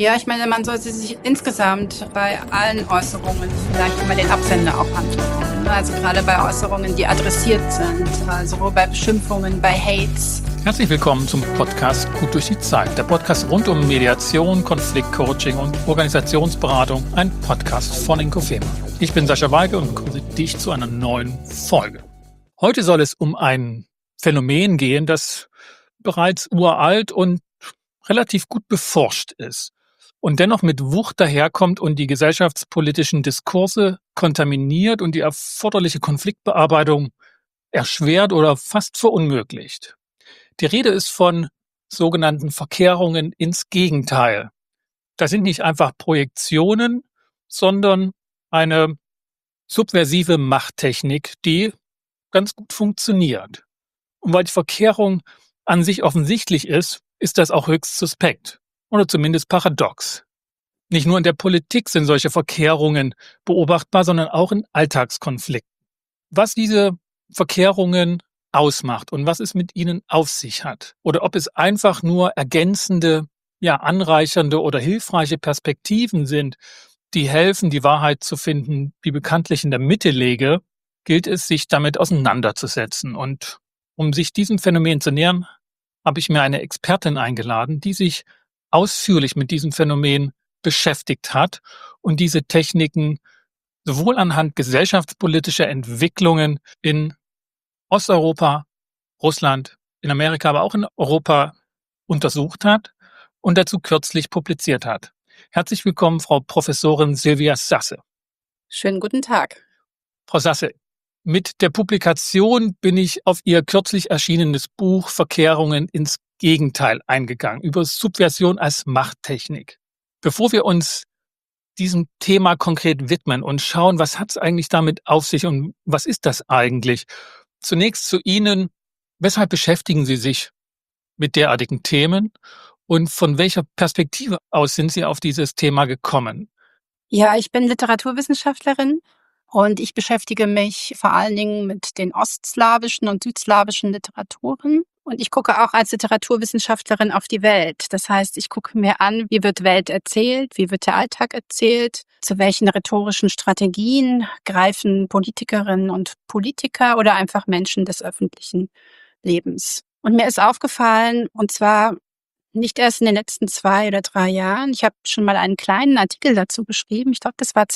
Ja, ich meine, man sollte sich insgesamt bei allen Äußerungen vielleicht immer den Absender auch anschauen. Also gerade bei Äußerungen, die adressiert sind, also bei Beschimpfungen, bei Hates. Herzlich willkommen zum Podcast Gut durch die Zeit. Der Podcast rund um Mediation, Konfliktcoaching und Organisationsberatung. Ein Podcast von Inkofema. Ich bin Sascha Weige und begrüße dich zu einer neuen Folge. Heute soll es um ein Phänomen gehen, das bereits uralt und relativ gut beforscht ist und dennoch mit Wucht daherkommt und die gesellschaftspolitischen Diskurse kontaminiert und die erforderliche Konfliktbearbeitung erschwert oder fast verunmöglicht. Die Rede ist von sogenannten Verkehrungen ins Gegenteil. Das sind nicht einfach Projektionen, sondern eine subversive Machttechnik, die ganz gut funktioniert. Und weil die Verkehrung an sich offensichtlich ist das auch höchst suspekt oder zumindest paradox. Nicht nur in der Politik sind solche Verkehrungen beobachtbar, sondern auch in Alltagskonflikten. Was diese Verkehrungen ausmacht und was es mit ihnen auf sich hat oder ob es einfach nur ergänzende, anreichernde oder hilfreiche Perspektiven sind, die helfen, die Wahrheit zu finden, die bekanntlich in der Mitte läge, gilt es, sich damit auseinanderzusetzen. Und um sich diesem Phänomen zu nähern, habe ich mir eine Expertin eingeladen, die sich ausführlich mit diesem Phänomen beschäftigt hat und diese Techniken sowohl anhand gesellschaftspolitischer Entwicklungen in Osteuropa, Russland, in Amerika, aber auch in Europa untersucht hat und dazu kürzlich publiziert hat. Herzlich willkommen, Frau Professorin Silvia Sasse. Schönen guten Tag. Frau Sasse, mit der Publikation bin ich auf Ihr kürzlich erschienenes Buch Verkehrungen ins Gegenteil eingegangen, über Subversion als Machttechnik. Bevor wir uns diesem Thema konkret widmen und schauen, was hat es eigentlich damit auf sich und was ist das eigentlich? Zunächst zu Ihnen, weshalb beschäftigen Sie sich mit derartigen Themen und von welcher Perspektive aus sind Sie auf dieses Thema gekommen? Ja, ich bin Literaturwissenschaftlerin und ich beschäftige mich vor allen Dingen mit den ostslawischen und südslawischen Literaturen. Und ich gucke auch als Literaturwissenschaftlerin auf die Welt. Das heißt, ich gucke mir an, wie wird Welt erzählt, wie wird der Alltag erzählt, zu welchen rhetorischen Strategien greifen Politikerinnen und Politiker oder einfach Menschen des öffentlichen Lebens. Und mir ist aufgefallen, und zwar nicht erst in den letzten 2 oder 3 Jahren. Ich habe schon mal einen kleinen Artikel dazu geschrieben. Ich glaube, das war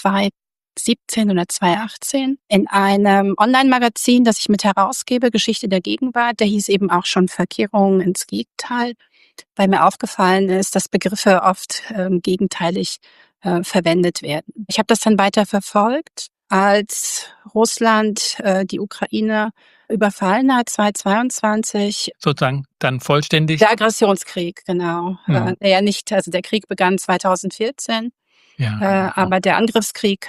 2017 oder 2018 in einem Online-Magazin, das ich mit herausgebe, Geschichte der Gegenwart. Der hieß eben auch schon Verkehrungen ins Gegenteil, weil mir aufgefallen ist, dass Begriffe oft gegenteilig verwendet werden. Ich habe das dann weiter verfolgt, als Russland die Ukraine überfallen hat, 2022. Sozusagen dann vollständig? Der Aggressionskrieg, genau. Der Krieg begann 2014, aber der Angriffskrieg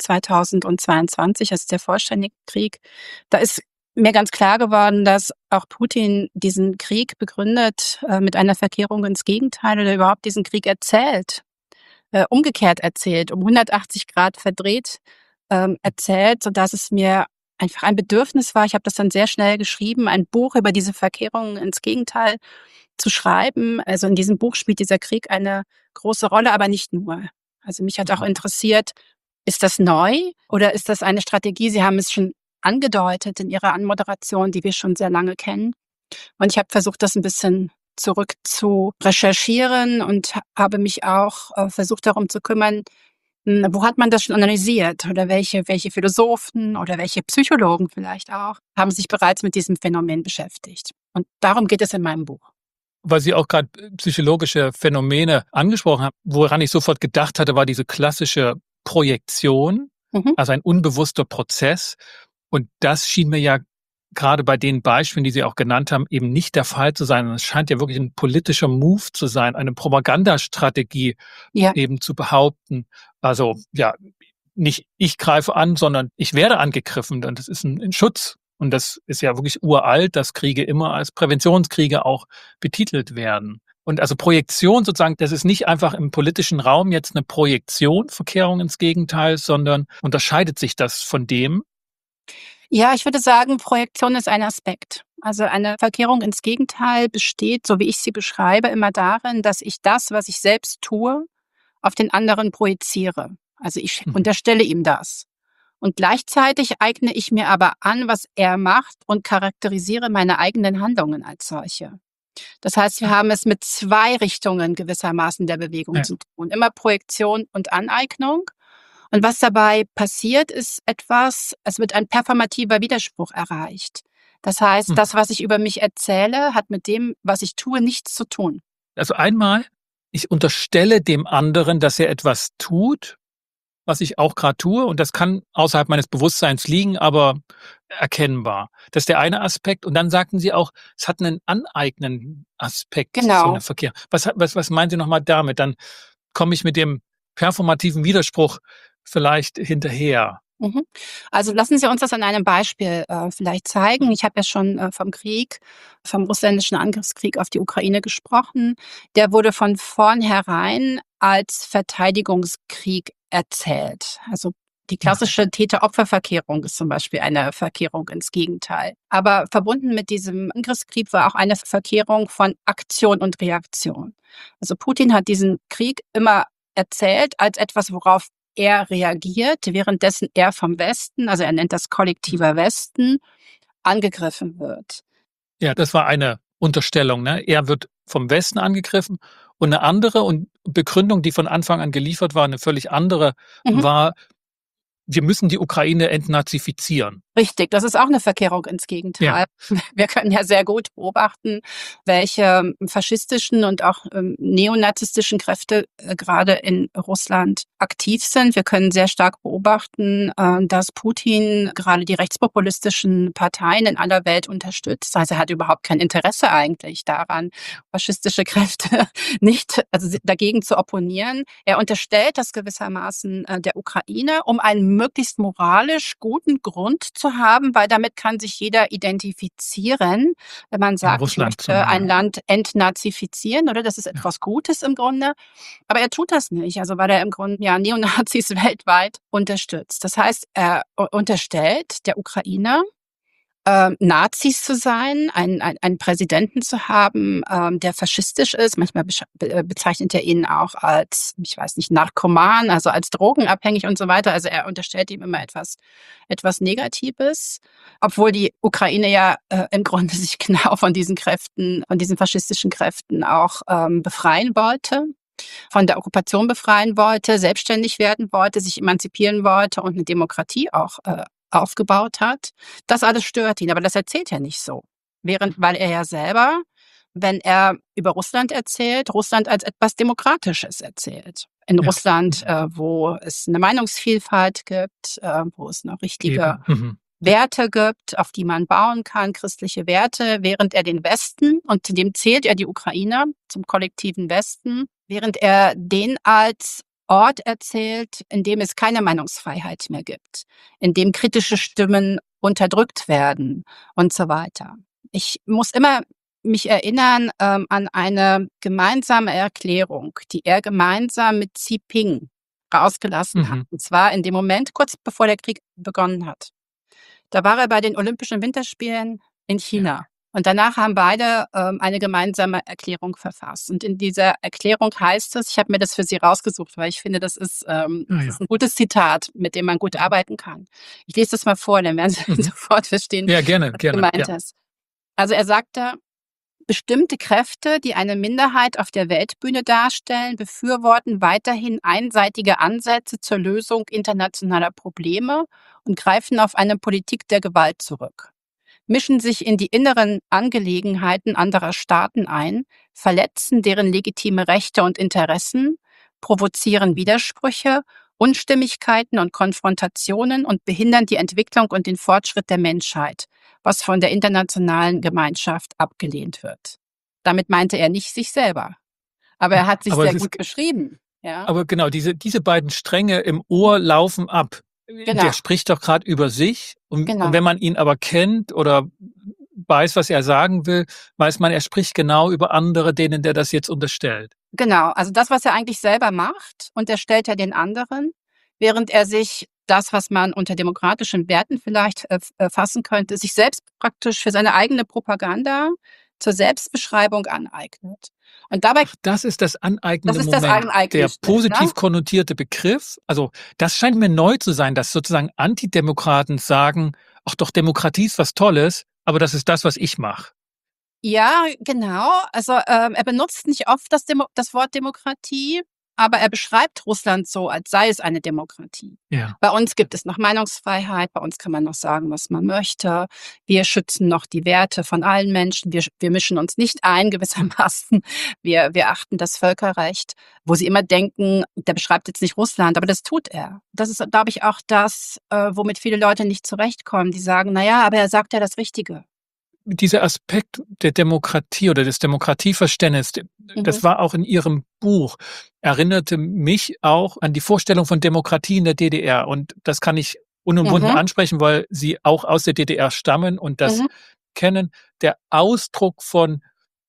2022, also der vollständige Krieg, da ist mir ganz klar geworden, dass auch Putin diesen Krieg begründet mit einer Verkehrung ins Gegenteil oder überhaupt diesen Krieg erzählt, umgekehrt erzählt, um 180 Grad verdreht erzählt, sodass es mir einfach ein Bedürfnis war, ich habe das dann sehr schnell geschrieben, ein Buch über diese Verkehrungen ins Gegenteil zu schreiben. Also in diesem Buch spielt dieser Krieg eine große Rolle, aber nicht nur. Also mich hat auch interessiert, ist das neu oder ist das eine Strategie? Sie haben es schon angedeutet in Ihrer Anmoderation, die wir schon sehr lange kennen. Und ich habe versucht, das ein bisschen zurück zu recherchieren und habe mich auch versucht, darum zu kümmern, wo hat man das schon analysiert oder welche Philosophen oder welche Psychologen vielleicht auch haben sich bereits mit diesem Phänomen beschäftigt. Und darum geht es in meinem Buch. Weil Sie auch gerade psychologische Phänomene angesprochen haben, woran ich sofort gedacht hatte, war diese klassische Projektion, also ein unbewusster Prozess. Und das schien mir ja gerade bei den Beispielen, die Sie auch genannt haben, eben nicht der Fall zu sein. Und es scheint ja wirklich ein politischer Move zu sein, eine Propagandastrategie eben zu behaupten. Also nicht ich greife an, sondern ich werde angegriffen. Und das ist ein Schutz. Und das ist ja wirklich uralt, dass Kriege immer als Präventionskriege auch betitelt werden. Und also Projektion sozusagen, das ist nicht einfach im politischen Raum jetzt eine Projektion, Verkehrung ins Gegenteil, sondern unterscheidet sich das von dem? Ja, ich würde sagen, Projektion ist ein Aspekt. Also eine Verkehrung ins Gegenteil besteht, so wie ich sie beschreibe, immer darin, dass ich das, was ich selbst tue, auf den anderen projiziere. Also ich unterstelle ihm das. Und gleichzeitig eigne ich mir aber an, was er macht und charakterisiere meine eigenen Handlungen als solche. Das heißt, wir haben es mit zwei Richtungen gewissermaßen der Bewegung zu tun. Immer Projektion und Aneignung. Und was dabei passiert, ist es wird ein performativer Widerspruch erreicht. Das heißt, das, was ich über mich erzähle, hat mit dem, was ich tue, nichts zu tun. Also einmal, ich unterstelle dem anderen, dass er etwas tut, was ich auch gerade tue, und das kann außerhalb meines Bewusstseins liegen, aber erkennbar. Das ist der eine Aspekt. Und dann sagten Sie auch, es hat einen aneignenden Aspekt, so Genau. eine Verkehr. Was meinen Sie nochmal damit? Dann komme ich mit dem performativen Widerspruch vielleicht hinterher. Also lassen Sie uns das an einem Beispiel vielleicht zeigen. Ich habe ja schon vom russländischen Angriffskrieg auf die Ukraine gesprochen. Der wurde von vornherein als Verteidigungskrieg erzählt. Also die klassische Täter-Opfer-Verkehrung ist zum Beispiel eine Verkehrung ins Gegenteil. Aber verbunden mit diesem Angriffskrieg war auch eine Verkehrung von Aktion und Reaktion. Also Putin hat diesen Krieg immer erzählt als etwas, worauf er reagiert, währenddessen er vom Westen, also er nennt das kollektiver Westen, angegriffen wird. Ja, das war eine Unterstellung, ne? Er wird vom Westen angegriffen, und eine andere und Begründung, die von Anfang an geliefert war, eine völlig andere, war: Wir müssen die Ukraine entnazifizieren. Richtig, das ist auch eine Verkehrung ins Gegenteil. Ja. Wir können ja sehr gut beobachten, welche faschistischen und auch neonazistischen Kräfte gerade in Russland aktiv sind. Wir können sehr stark beobachten, dass Putin gerade die rechtspopulistischen Parteien in aller Welt unterstützt. Also er hat überhaupt kein Interesse eigentlich daran, faschistische Kräfte dagegen zu opponieren. Er unterstellt das gewissermaßen der Ukraine, um einen möglichst moralisch guten Grund zu haben, weil damit kann sich jeder identifizieren, wenn man sagt, ich möchte ein Land entnazifizieren, oder? Das ist etwas Gutes im Grunde. Aber er tut das nicht, also weil er im Grunde Neonazis weltweit unterstützt. Das heißt, er unterstellt der Ukraine, Nazis zu sein, einen Präsidenten zu haben, der faschistisch ist. Manchmal bezeichnet er ihn auch als, ich weiß nicht, Narkoman, also als drogenabhängig und so weiter. Also er unterstellt ihm immer etwas Negatives, obwohl die Ukraine ja im Grunde sich genau von diesen faschistischen Kräften auch befreien wollte, von der Okkupation befreien wollte, selbstständig werden wollte, sich emanzipieren wollte und eine Demokratie auch aufgebaut hat. Das alles stört ihn, aber das erzählt er nicht so. Weil er ja selber, wenn er über Russland erzählt, Russland als etwas Demokratisches erzählt. In Russland, wo es eine Meinungsvielfalt gibt, wo es noch richtige Werte gibt, auf die man bauen kann, christliche Werte, während er den Westen, und zu dem zählt er die Ukrainer, zum kollektiven Westen, während er den als Ort erzählt, in dem es keine Meinungsfreiheit mehr gibt, in dem kritische Stimmen unterdrückt werden und so weiter. Ich muss immer mich erinnern an eine gemeinsame Erklärung, die er gemeinsam mit Xi Jinping rausgelassen hat. Und zwar in dem Moment, kurz bevor der Krieg begonnen hat. Da war er bei den Olympischen Winterspielen in China. Ja. Und danach haben beide eine gemeinsame Erklärung verfasst. Und in dieser Erklärung heißt es, ich habe mir das für Sie rausgesucht, weil ich finde, das ist ein gutes Zitat, mit dem man gut arbeiten kann. Ich lese das mal vor, dann werden Sie sofort verstehen, was gemeint ist. Also er sagte, bestimmte Kräfte, die eine Minderheit auf der Weltbühne darstellen, befürworten weiterhin einseitige Ansätze zur Lösung internationaler Probleme und greifen auf eine Politik der Gewalt zurück, mischen sich in die inneren Angelegenheiten anderer Staaten ein, verletzen deren legitime Rechte und Interessen, provozieren Widersprüche, Unstimmigkeiten und Konfrontationen und behindern die Entwicklung und den Fortschritt der Menschheit, was von der internationalen Gemeinschaft abgelehnt wird. Damit meinte er nicht sich selber, aber er hat sich sehr gut beschrieben. Ja. Aber genau, diese beiden Stränge im Ohr laufen ab. Genau. Der spricht doch gerade über sich, und wenn man ihn aber kennt oder weiß, was er sagen will, weiß man, er spricht genau über andere, denen der das jetzt unterstellt. Genau, also das, was er eigentlich selber macht, unterstellt er den anderen, während er sich das, was man unter demokratischen Werten vielleicht fassen könnte, sich selbst praktisch für seine eigene Propaganda zur Selbstbeschreibung aneignet. Und dabei, das ist das aneignende das ist das Moment, der Aneignende, positiv ne? konnotierte Begriff. Also das scheint mir neu zu sein, dass sozusagen Antidemokraten sagen, ach doch, Demokratie ist was Tolles, aber das ist das, was ich mache. Ja, genau. Also, er benutzt nicht oft das Wort Demokratie, aber er beschreibt Russland so, als sei es eine Demokratie. Ja. Bei uns gibt es noch Meinungsfreiheit, bei uns kann man noch sagen, was man möchte. Wir schützen noch die Werte von allen Menschen. Wir mischen uns nicht ein gewissermaßen. Wir achten das Völkerrecht, wo sie immer denken, der beschreibt jetzt nicht Russland, aber das tut er. Das ist, glaube ich, auch das, womit viele Leute nicht zurechtkommen. Die sagen: „Na ja, aber er sagt ja das Richtige." Dieser Aspekt der Demokratie oder des Demokratieverständnisses, Mhm. das war auch in Ihrem Buch, erinnerte mich auch an die Vorstellung von Demokratie in der DDR. Und das kann ich unumwunden Mhm. ansprechen, weil Sie auch aus der DDR stammen und das Mhm. kennen. Der Ausdruck von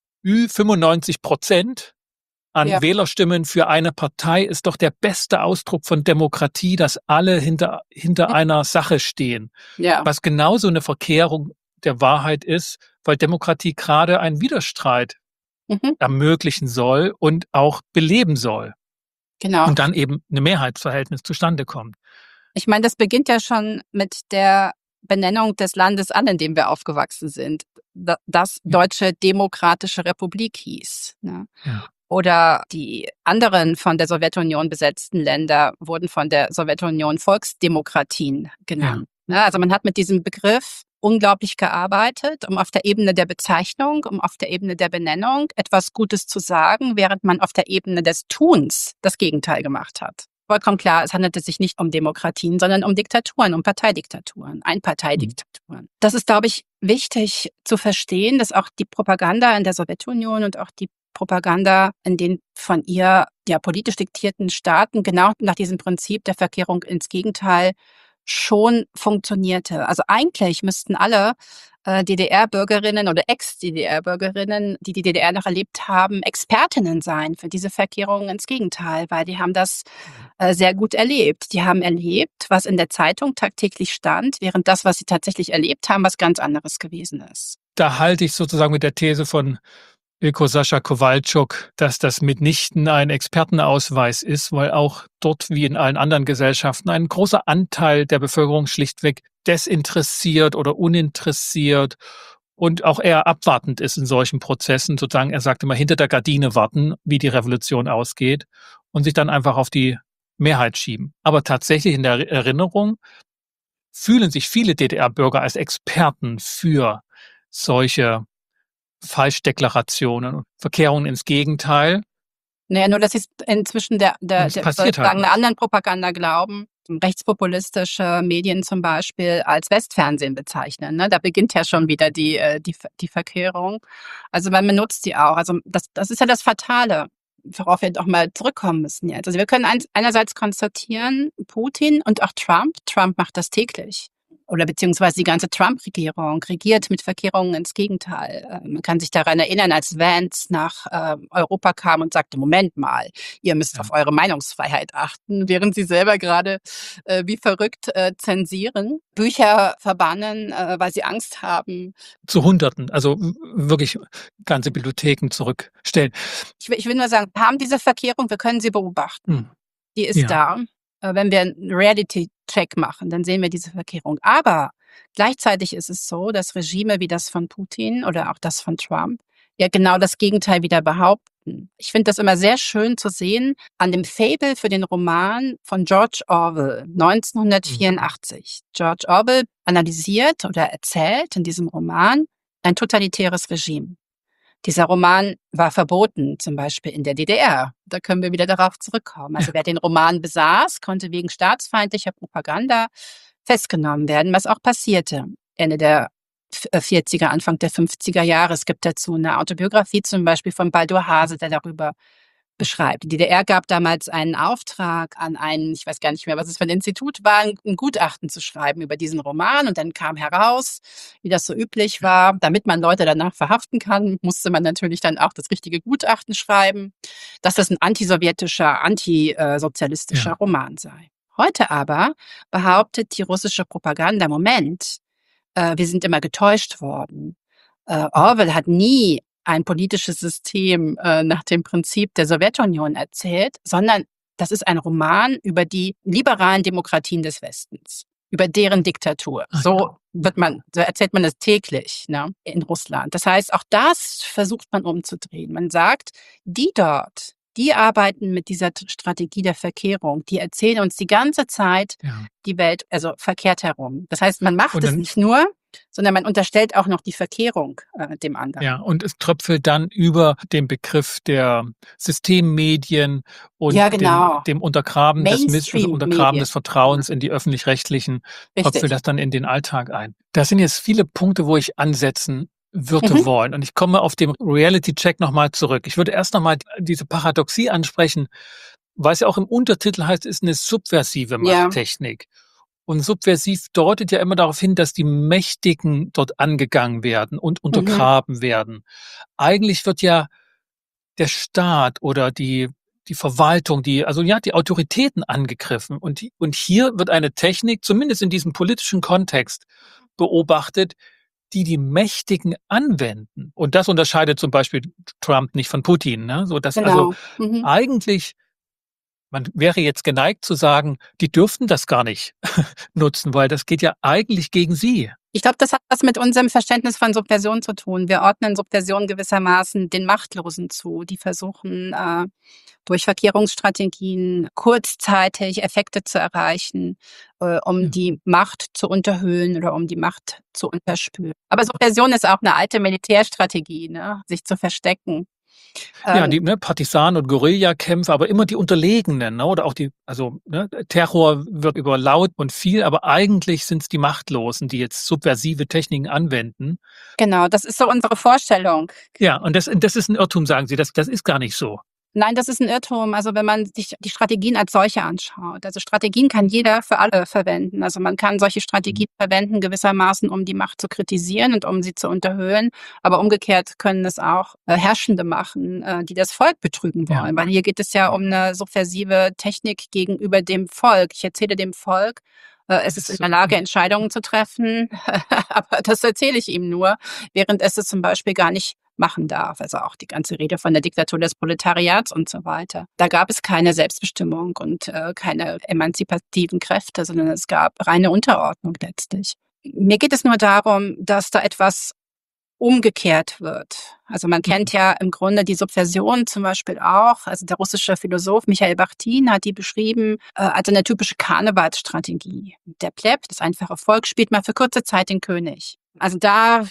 Ü95% Ja. an Wählerstimmen für eine Partei ist doch der beste Ausdruck von Demokratie, dass alle hinter einer Sache stehen. Ja. Was genauso eine Verkehrung der Wahrheit ist, weil Demokratie gerade einen Widerstreit Mhm. ermöglichen soll und auch beleben soll Genau. und dann eben 'ne Mehrheitsverhältnis zustande kommt. Ich meine, das beginnt ja schon mit der Benennung des Landes an, in dem wir aufgewachsen sind, das Ja, Deutsche Demokratische Republik hieß, ne? ja, Oder die anderen von der Sowjetunion besetzten Länder wurden von der Sowjetunion Volksdemokratien ja. genannt, ne? Also, man hat mit diesem Begriff unglaublich gearbeitet, um auf der Ebene der Bezeichnung, um auf der Ebene der Benennung etwas Gutes zu sagen, während man auf der Ebene des Tuns das Gegenteil gemacht hat. Vollkommen klar, es handelte sich nicht um Demokratien, sondern um Diktaturen, um Parteidiktaturen, Mhm. Einparteidiktaturen. Das ist, glaube ich, wichtig zu verstehen, dass auch die Propaganda in der Sowjetunion und auch die Propaganda in den von ihr ja politisch diktierten Staaten genau nach diesem Prinzip der Verkehrung ins Gegenteil schon funktionierte. Also eigentlich müssten alle DDR-Bürgerinnen oder Ex-DDR-Bürgerinnen, die die DDR noch erlebt haben, Expertinnen sein für diese Verkehrungen ins Gegenteil, weil die haben das Ja. sehr gut erlebt. Die haben erlebt, was in der Zeitung tagtäglich stand, während das, was sie tatsächlich erlebt haben, was ganz anderes gewesen ist. Da halte ich sozusagen mit der These von Ilko Sascha Kowalczuk, dass das mitnichten ein Expertenausweis ist, weil auch dort wie in allen anderen Gesellschaften ein großer Anteil der Bevölkerung schlichtweg desinteressiert oder uninteressiert und auch eher abwartend ist in solchen Prozessen. Sozusagen, er sagt immer, hinter der Gardine warten, wie die Revolution ausgeht und sich dann einfach auf die Mehrheit schieben. Aber tatsächlich in der Erinnerung fühlen sich viele DDR-Bürger als Experten für solche Falschdeklarationen und Verkehrungen ins Gegenteil. Na ja, nur dass sie's inzwischen Und es der passiert halt sozusagen 'ner nicht. anderen Propaganda glauben, rechtspopulistische Medien zum Beispiel als Westfernsehen bezeichnen, ne? Da beginnt ja schon wieder die Verkehrung. Also, man benutzt die auch. Also, das ist ja das Fatale, worauf wir doch mal zurückkommen müssen jetzt. Also, wir können einerseits konstatieren, Putin und auch Trump macht das täglich. Oder beziehungsweise die ganze Trump-Regierung regiert mit Verkehrungen ins Gegenteil. Man kann sich daran erinnern, als Vance nach Europa kam und sagte: „Moment mal, ihr müsst Ja, auf eure Meinungsfreiheit achten", während sie selber gerade wie verrückt zensieren, Bücher verbannen, weil sie Angst haben. zu Hunderten, also wirklich ganze Bibliotheken zurückstellen. Ich will nur sagen, wir haben diese Verkehrung, wir können sie Mhm. beobachten. Die ist Ja, da. Wenn wir 'n Reality-Check machen, dann sehen wir diese Verkehrung. Aber gleichzeitig ist es so, dass Regime wie das von Putin oder auch das von Trump ja genau das Gegenteil wieder behaupten. Ich finde das immer sehr schön zu sehen an dem Faible für den Roman von George Orwell, mhm, 1984. George Orwell analysiert oder erzählt in diesem Roman ein totalitäres Regime. Dieser Roman war verboten, zum Beispiel in der DDR. Da können wir wieder darauf zurückkommen. Also ja, wer den Roman besaß, konnte wegen staatsfeindlicher Propaganda festgenommen werden, was auch passierte. Ende der 40er, Anfang der 50er Jahre. Es gibt dazu eine Autobiografie zum Beispiel von Baldur Hase, der darüber beschreibt. Die DDR gab damals einen Auftrag an einen, ich weiß gar nicht mehr, was es für ein Institut war, ein Gutachten zu schreiben über diesen Roman. Und dann kam heraus, wie das so üblich ja, war, damit man Leute danach verhaften kann, musste man natürlich dann auch das richtige Gutachten schreiben, dass das ein antisowjetischer, antisozialistischer ja, Roman sei. Heute aber behauptet die russische Propaganda: Moment, wir sind immer getäuscht worden. Orwell hat nie ein politisches System nach dem Prinzip der Sowjetunion erzählt, sondern das ist ein Roman über die liberalen Demokratien des Westens, über deren Diktatur. So erzählt man das täglich, ne, in Russland. Das heißt, auch das versucht man umzudrehen. Man sagt, die dort, die arbeiten mit dieser Strategie der Verkehrung. Die erzählen uns die ganze Zeit die Welt, also verkehrt herum. Das heißt, man macht es nicht nur, sondern man unterstellt auch noch die Verkehrung dem anderen. Ja, und es tröpfelt dann über den Begriff der Systemmedien und dem Untergraben des Vertrauens in die öffentlich-rechtlichen, tröpfelt das dann in den Alltag ein. Das sind jetzt viele Punkte, wo ich ansetzen würde wollen. Und ich komme auf den Reality-Check nochmal zurück. Ich würde erst nochmal diese Paradoxie ansprechen, weil es ja auch im Untertitel heißt, es ist eine subversive Machttechnik. Und subversiv deutet ja immer darauf hin, dass die Mächtigen dort angegangen werden und untergraben werden. Eigentlich wird ja der Staat oder die Verwaltung, die Autoritäten angegriffen. Und hier wird eine Technik, zumindest in diesem politischen Kontext, beobachtet, die Mächtigen anwenden. Und das unterscheidet zum Beispiel Trump nicht von Putin. Ne? So, dass eigentlich, man wäre jetzt geneigt zu sagen, die dürften das gar nicht nutzen, weil das geht ja eigentlich gegen sie. Ich glaube, das hat was mit unserem Verständnis von Subversion zu tun. Wir ordnen Subversion gewissermaßen den Machtlosen zu, die versuchen, durch Verkehrungsstrategien kurzzeitig Effekte zu erreichen, um die Macht zu unterhöhlen oder um die Macht zu unterspülen. Aber Subversion ist auch eine alte Militärstrategie, ne? Sich zu verstecken. Die Partisanen und Guerillakämpfe, aber immer die Unterlegenen, ne? Oder auch Terror wird über laut und viel, aber eigentlich sind es die Machtlosen, die jetzt subversive Techniken anwenden. Genau, das ist so unsere Vorstellung. Ja, und das ist ein Irrtum, sagen Sie, das ist gar nicht so. Nein, das ist ein Irrtum. Also wenn man sich die Strategien als solche anschaut. Also Strategien kann jeder für alle verwenden. Also man kann solche Strategien verwenden gewissermaßen, um die Macht zu kritisieren und um sie zu unterhöhlen. Aber umgekehrt können es auch Herrschende machen, die das Volk betrügen wollen. Weil hier geht es ja um eine subversive Technik gegenüber dem Volk. Ich erzähle dem Volk, es ist in der Lage, Entscheidungen zu treffen, aber das erzähle ich ihm nur, während es zum Beispiel gar nicht machen darf. Also auch die ganze Rede von der Diktatur des Proletariats und so weiter. Da gab es keine Selbstbestimmung und keine emanzipativen Kräfte, sondern es gab reine Unterordnung letztlich. Mir geht es nur darum, dass da etwas umgekehrt wird. Also man kennt ja im Grunde die Subversion zum Beispiel auch. Also der russische Philosoph Michail Bachtin hat die beschrieben als eine typische Karnevalsstrategie. Der Pleb, das einfache Volk, spielt mal für kurze Zeit den König. Also da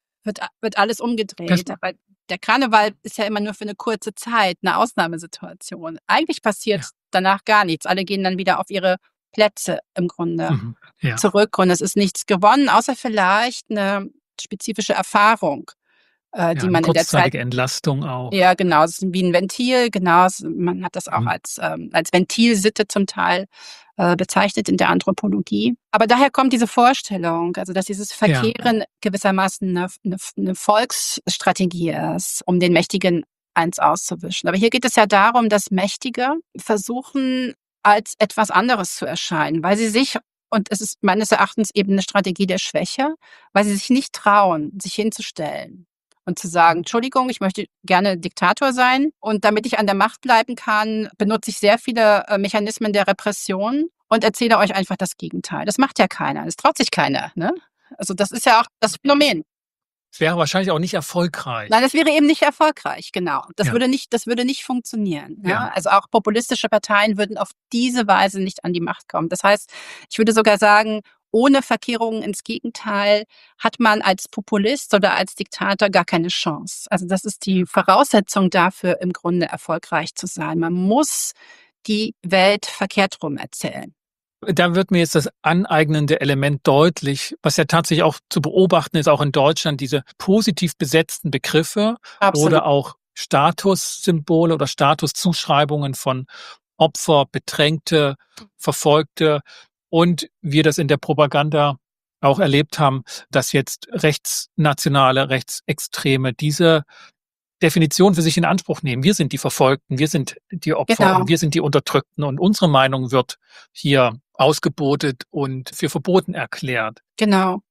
wird alles umgedreht. Aber der Karneval ist ja immer nur für eine kurze Zeit, eine Ausnahmesituation. Eigentlich passiert danach gar nichts. Alle gehen dann wieder auf ihre Plätze im Grunde zurück und es ist nichts gewonnen, außer vielleicht eine spezifische Erfahrung, die man in der Zeit... Entlastung auch. Ja, genau. Es ist wie ein Ventil, genau. Man hat das auch als Ventilsitte zum Teil bezeichnet in der Anthropologie. Aber daher kommt diese Vorstellung, also dass dieses Verkehren gewissermaßen eine Volksstrategie ist, um den Mächtigen eins auszuwischen. Aber hier geht es ja darum, dass Mächtige versuchen, als etwas anderes zu erscheinen, weil sie sich, und es ist meines Erachtens eben eine Strategie der Schwäche, weil sie sich nicht trauen, sich hinzustellen und zu sagen, Entschuldigung, ich möchte gerne Diktator sein und damit ich an der Macht bleiben kann, benutze ich sehr viele Mechanismen der Repression und erzähle euch einfach das Gegenteil. Das macht ja keiner, das traut sich keiner, ne? Also das ist ja auch das Phänomen. Es wäre wahrscheinlich auch nicht erfolgreich. Nein, das wäre eben nicht erfolgreich, genau. Das würde nicht funktionieren. Ja? Also auch populistische Parteien würden auf diese Weise nicht an die Macht kommen. Das heißt, ich würde sogar sagen, ohne Verkehrungen ins Gegenteil hat man als Populist oder als Diktator gar keine Chance. Also das ist die Voraussetzung dafür, im Grunde erfolgreich zu sein. Man muss die Welt verkehrt rum erzählen. Da wird mir jetzt das aneignende Element deutlich, was ja tatsächlich auch zu beobachten ist, auch in Deutschland, diese positiv besetzten Begriffe oder auch Statussymbole oder Statuszuschreibungen von Opfer, Bedrängte, Verfolgte. Und wir das in der Propaganda auch erlebt haben, dass jetzt Rechtsnationale, Rechtsextreme diese Definition für sich in Anspruch nehmen. Wir sind die Verfolgten, wir sind die Opfer und wir sind die Unterdrückten und unsere Meinung wird hier ausgebotet und für verboten erklärt. Genau.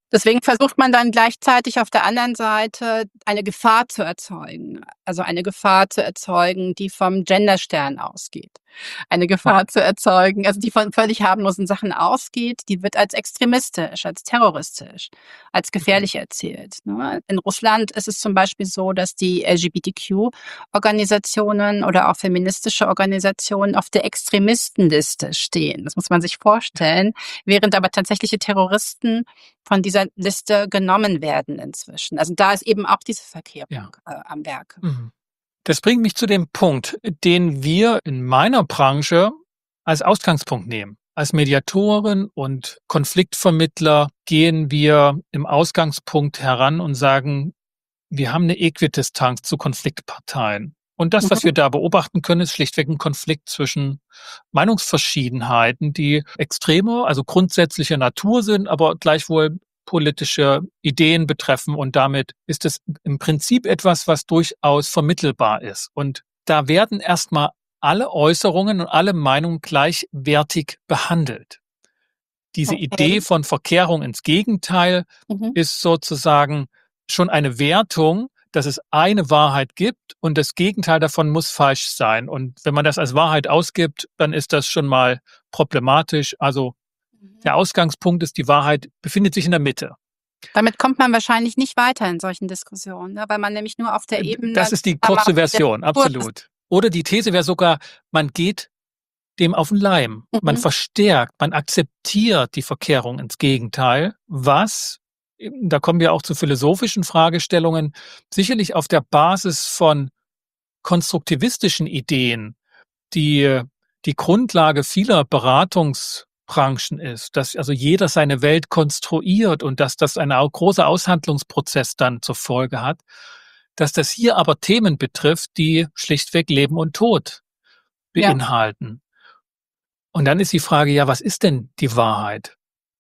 Deswegen versucht man dann gleichzeitig auf der anderen Seite eine Gefahr zu erzeugen. Also eine Gefahr zu erzeugen, die vom Genderstern ausgeht. Eine Gefahr zu erzeugen, also die von völlig harmlosen Sachen ausgeht, die wird als extremistisch, als terroristisch, als gefährlich erzählt, ne? In Russland ist es zum Beispiel so, dass die LGBTQ-Organisationen oder auch feministische Organisationen auf der Extremistenliste stehen. Das muss man sich vorstellen, während aber tatsächliche Terroristen von dieser Liste genommen werden inzwischen. Also da ist eben auch diese Verkehrung am Werk. Mhm. Das bringt mich zu dem Punkt, den wir in meiner Branche als Ausgangspunkt nehmen. Als Mediatorin und Konfliktvermittler gehen wir im Ausgangspunkt heran und sagen, wir haben eine Äquidistanz zu Konfliktparteien. Und das, was wir da beobachten können, ist schlichtweg ein Konflikt zwischen Meinungsverschiedenheiten, die extremer, also grundsätzlicher Natur sind, aber gleichwohl politische Ideen betreffen. Und damit ist es im Prinzip etwas, was durchaus vermittelbar ist. Und da werden erstmal alle Äußerungen und alle Meinungen gleichwertig behandelt. Diese Idee von Verkehrung ins Gegenteil ist sozusagen schon eine Wertung, dass es eine Wahrheit gibt und das Gegenteil davon muss falsch sein. Und wenn man das als Wahrheit ausgibt, dann ist das schon mal problematisch. Also der Ausgangspunkt ist, die Wahrheit befindet sich in der Mitte. Damit kommt man wahrscheinlich nicht weiter in solchen Diskussionen, ne? Weil man nämlich nur auf der Ebene... Das ist die kurze Version, absolut. Oder die These wäre sogar, man geht dem auf den Leim. Man verstärkt, man akzeptiert die Verkehrung ins Gegenteil, was, da kommen wir auch zu philosophischen Fragestellungen, sicherlich auf der Basis von konstruktivistischen Ideen, die Grundlage vieler Beratungsbranchen ist, dass also jeder seine Welt konstruiert und dass das ein großer Aushandlungsprozess dann zur Folge hat, dass das hier aber Themen betrifft, die schlichtweg Leben und Tod beinhalten. Und dann ist die Frage, ja, was ist denn die Wahrheit?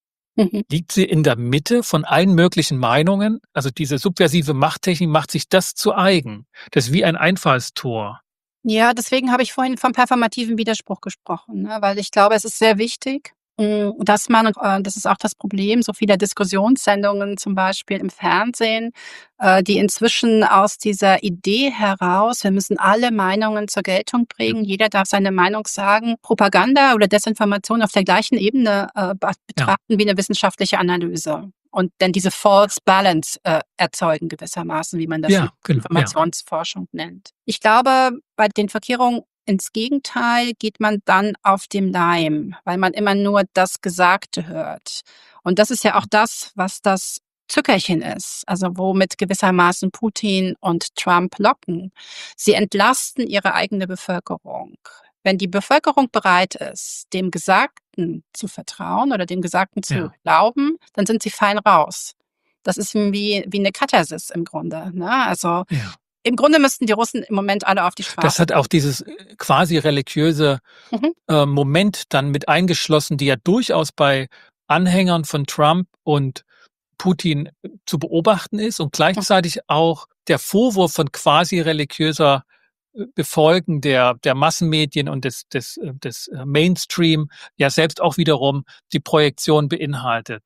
Liegt sie in der Mitte von allen möglichen Meinungen? Also diese subversive Machttechnik macht sich das zu eigen. Das ist wie ein Einfallstor. Ja, deswegen habe ich vorhin vom performativen Widerspruch gesprochen, ne? Weil ich glaube, es ist sehr wichtig, dass man, das ist auch das Problem so vieler Diskussionssendungen zum Beispiel im Fernsehen, die inzwischen aus dieser Idee heraus, wir müssen alle Meinungen zur Geltung bringen, jeder darf seine Meinung sagen, Propaganda oder Desinformation auf der gleichen Ebene betrachten wie eine wissenschaftliche Analyse. Und dann diese False Balance erzeugen gewissermaßen, wie man das in Informationsforschung nennt. Ich glaube, bei den Verkehrungen ins Gegenteil geht man dann auf dem Leim, weil man immer nur das Gesagte hört. Und das ist ja auch das, was das Zückerchen ist, also womit gewissermaßen Putin und Trump locken. Sie entlasten ihre eigene Bevölkerung. Wenn die Bevölkerung bereit ist, dem Gesagten zu vertrauen oder dem Gesagten zu glauben, dann sind sie fein raus. Das ist wie eine Katharsis im Grunde, ne? Also im Grunde müssten die Russen im Moment alle auf die Straße. Das hat auch dieses quasi religiöse Moment dann mit eingeschlossen, die ja durchaus bei Anhängern von Trump und Putin zu beobachten ist und gleichzeitig auch der Vorwurf von quasi religiöser Befolgen der Massenmedien und des Mainstream ja selbst auch wiederum die Projektion beinhaltet.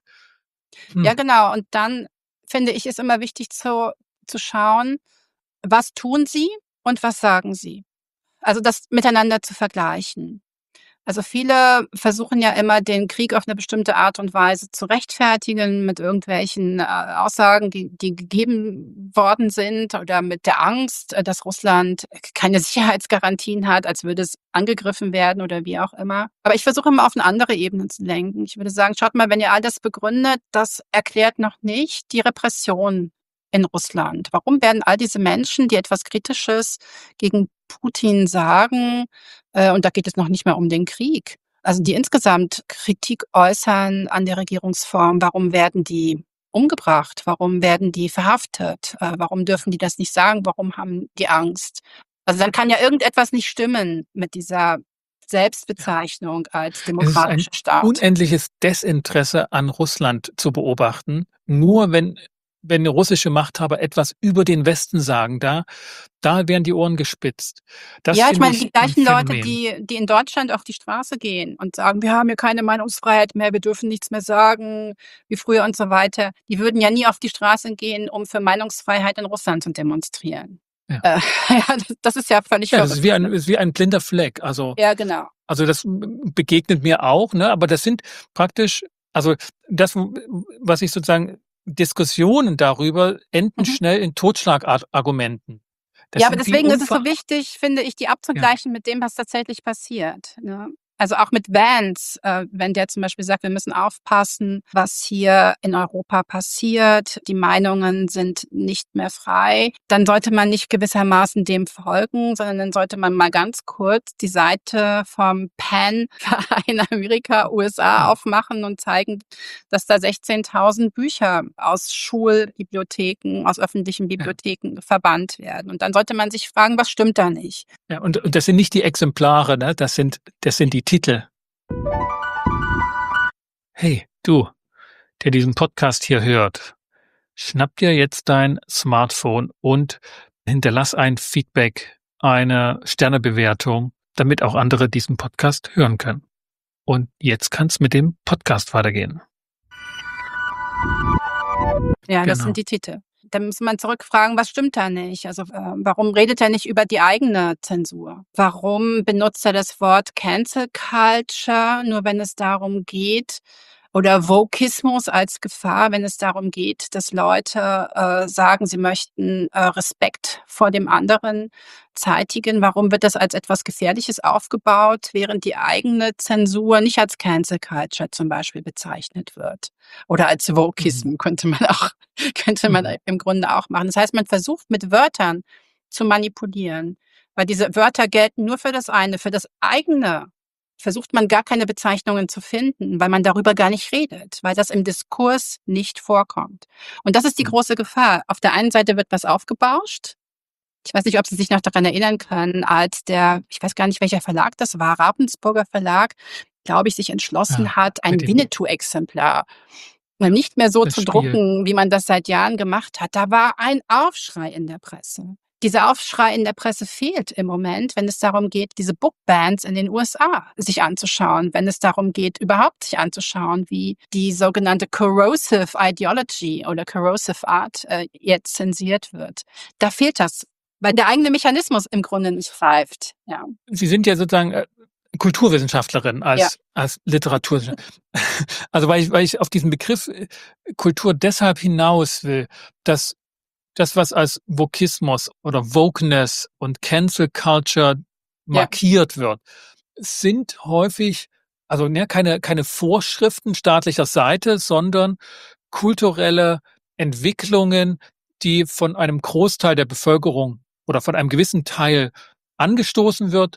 Ja, genau. Und dann finde ich, ist immer wichtig zu schauen, was tun sie und was sagen sie? Also das miteinander zu vergleichen. Also viele versuchen ja immer, den Krieg auf eine bestimmte Art und Weise zu rechtfertigen mit irgendwelchen Aussagen, die gegeben worden sind oder mit der Angst, dass Russland keine Sicherheitsgarantien hat, als würde es angegriffen werden oder wie auch immer. Aber ich versuche immer auf eine andere Ebene zu lenken. Ich würde sagen, schaut mal, wenn ihr all das begründet, das erklärt noch nicht die Repression in Russland. Warum werden all diese Menschen, die etwas Kritisches gegen Putin sagen, und da geht es noch nicht mehr um den Krieg, also die insgesamt Kritik äußern an der Regierungsform, warum werden die umgebracht? Warum werden die verhaftet? Warum dürfen die das nicht sagen? Warum haben die Angst? Also dann kann ja irgendetwas nicht stimmen mit dieser Selbstbezeichnung als demokratischer Staat. Unendliches Desinteresse an Russland zu beobachten. Nur wenn wenn russische Machthaber etwas über den Westen sagen, da werden die Ohren gespitzt. Das Ja, ich finde meine, ich die ein gleichen Leute, Phänomen. die in Deutschland auf die Straße gehen und sagen: „Wir haben hier keine Meinungsfreiheit mehr, wir dürfen nichts mehr sagen wie früher" und so weiter, die würden ja nie auf die Straße gehen, um für Meinungsfreiheit in Russland zu demonstrieren. Ja. Ja, das ist ja völlig Ja, das ist verrückt, ne? wie ein blinder Fleck. Ja, genau. Also das begegnet mir auch, ne? Aber das sind praktisch, also das, was ich sozusagen, Diskussionen darüber enden Mhm. schnell in Totschlagargumenten. Das Ja, aber sind wie deswegen ist es so wichtig, finde ich, die ja, abzugleichen mit dem, was tatsächlich passiert, ne? Also, auch mit Vance, wenn der zum Beispiel sagt: „Wir müssen aufpassen, was hier in Europa passiert. Die Meinungen sind nicht mehr frei." Dann sollte man nicht gewissermaßen dem folgen, sondern dann sollte man mal ganz kurz die Seite vom PEN-Verein Amerika, USA mhm, aufmachen und zeigen, dass da 16.000 Bücher aus Schulbibliotheken, aus öffentlichen ja, Bibliotheken verbannt werden. Und dann sollte man sich fragen: „Was stimmt da nicht?" ja. Und das sind nicht die Exemplare, ne? Das sind die Titel. Hey, du, der diesen Podcast hier hört, schnapp dir jetzt dein Smartphone und hinterlass ein Feedback, eine Sternebewertung, damit auch andere diesen Podcast hören können. Und jetzt kann's mit dem Podcast weitergehen. Ja, das sind Genau. die Titel. Dann muss man zurückfragen: „Was stimmt da nicht?" Also, warum redet er nicht über die eigene Zensur? Warum benutzt er das Wort Cancel Culture nur, wenn es darum geht, oder Wokismus als Gefahr, wenn es darum geht, dass Leute, sagen, sie möchten, Respekt vor dem anderen zeitigen? Warum wird das als etwas Gefährliches aufgebaut, während die eigene Zensur nicht als Cancel Culture zum Beispiel bezeichnet wird? Oder als Mhm. Wokism könnte man Mhm. im Grunde auch machen. Das heißt, man versucht mit Wörtern zu manipulieren, weil diese Wörter gelten nur für das eine. Für das eigene versucht man gar keine Bezeichnungen zu finden, weil man darüber gar nicht redet, weil das im Diskurs nicht vorkommt. Und das ist die Mhm. große Gefahr. Auf der einen Seite wird was aufgebauscht. Ich weiß nicht, ob Sie sich noch daran erinnern können, als ich weiß gar nicht, welcher Verlag das war, Ravensburger Verlag, glaube ich, sich entschlossen Ja, hat, mit ein dem Winnetou-Exemplar nicht mehr so das zu Spiel. drucken, wie man das seit Jahren gemacht hat. Da war ein Aufschrei in der Presse. Dieser Aufschrei in der Presse fehlt im Moment, wenn es darum geht, diese Bookbans in den USA sich anzuschauen, wenn es darum geht, überhaupt sich anzuschauen, wie die sogenannte Corrosive Ideology oder Corrosive Art jetzt zensiert wird. Da fehlt das, weil der eigene Mechanismus im Grunde nicht greift. Ja. Sie sind ja sozusagen, Kulturwissenschaftlerin Ja. als Literatur. Also, weil ich auf diesen Begriff, Kultur deshalb hinaus will, dass das, was als Wokismus oder Wokeness und Cancel Culture Ja. markiert wird, sind häufig, also, ne, keine Vorschriften staatlicher Seite, sondern kulturelle Entwicklungen, die von einem Großteil der Bevölkerung oder von einem gewissen Teil angestoßen wird.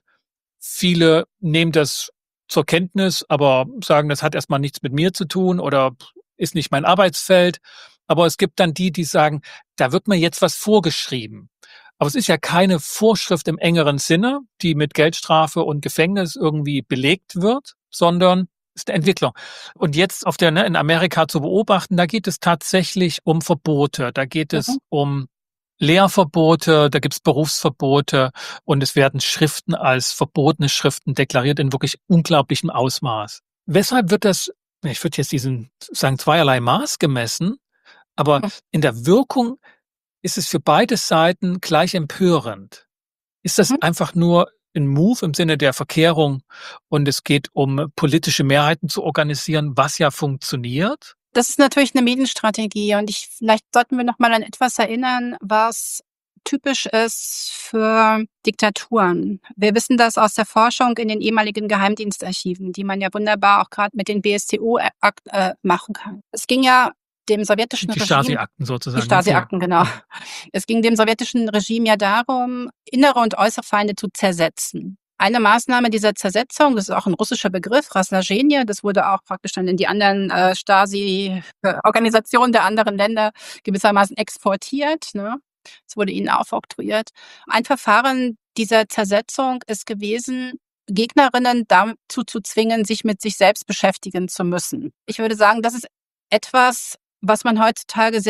Viele nehmen das zur Kenntnis, aber sagen, das hat erstmal nichts mit mir zu tun oder ist nicht mein Arbeitsfeld. Aber es gibt dann die, die sagen, da wird mir jetzt was vorgeschrieben. Aber es ist ja keine Vorschrift im engeren Sinne, die mit Geldstrafe und Gefängnis irgendwie belegt wird, sondern es ist eine Entwicklung. Und jetzt in Amerika zu beobachten, da geht es tatsächlich um Verbote, da geht Mhm. es um Lehrverbote, da gibt's Berufsverbote und es werden Schriften als verbotene Schriften deklariert in wirklich unglaublichem Ausmaß. Weshalb wird das, ich würde jetzt diesen sagen, zweierlei Maß gemessen, aber Mhm. in der Wirkung ist es für beide Seiten gleich empörend. Ist das Mhm. einfach nur ein Move im Sinne der Verkehrung und es geht um politische Mehrheiten zu organisieren, was ja funktioniert? Das ist natürlich 'ne Medienstrategie und vielleicht sollten wir noch mal an etwas erinnern, was typisch ist für Diktaturen. Wir wissen das aus der Forschung in den ehemaligen Geheimdienstarchiven, die man ja wunderbar auch grad mit den BSTO Akt machen kann. Es ging ja dem sowjetischen Die Regime, Stasi-Akten die sozusagen, ne, für Stasi-Akten, genau. mhm, Es ging dem sowjetischen Regime ja darum, innere und äußere Feinde zu zersetzen. Eine Maßnahme dieser Zersetzung, das ist auch 'n russischer Begriff, Разложение, das wurde auch praktisch dann in die anderen, Stasi Organisationen der anderen Länder gewissermaßen exportiert, ne? Es wurde ihnen aufoktroyiert. Ein Verfahren dieser Zersetzung ist gewesen, Gegnerinnen dazu zu zwingen, sich mit sich selbst beschäftigen zu müssen. Ich würde sagen, das ist etwas, was man heutzutage sehr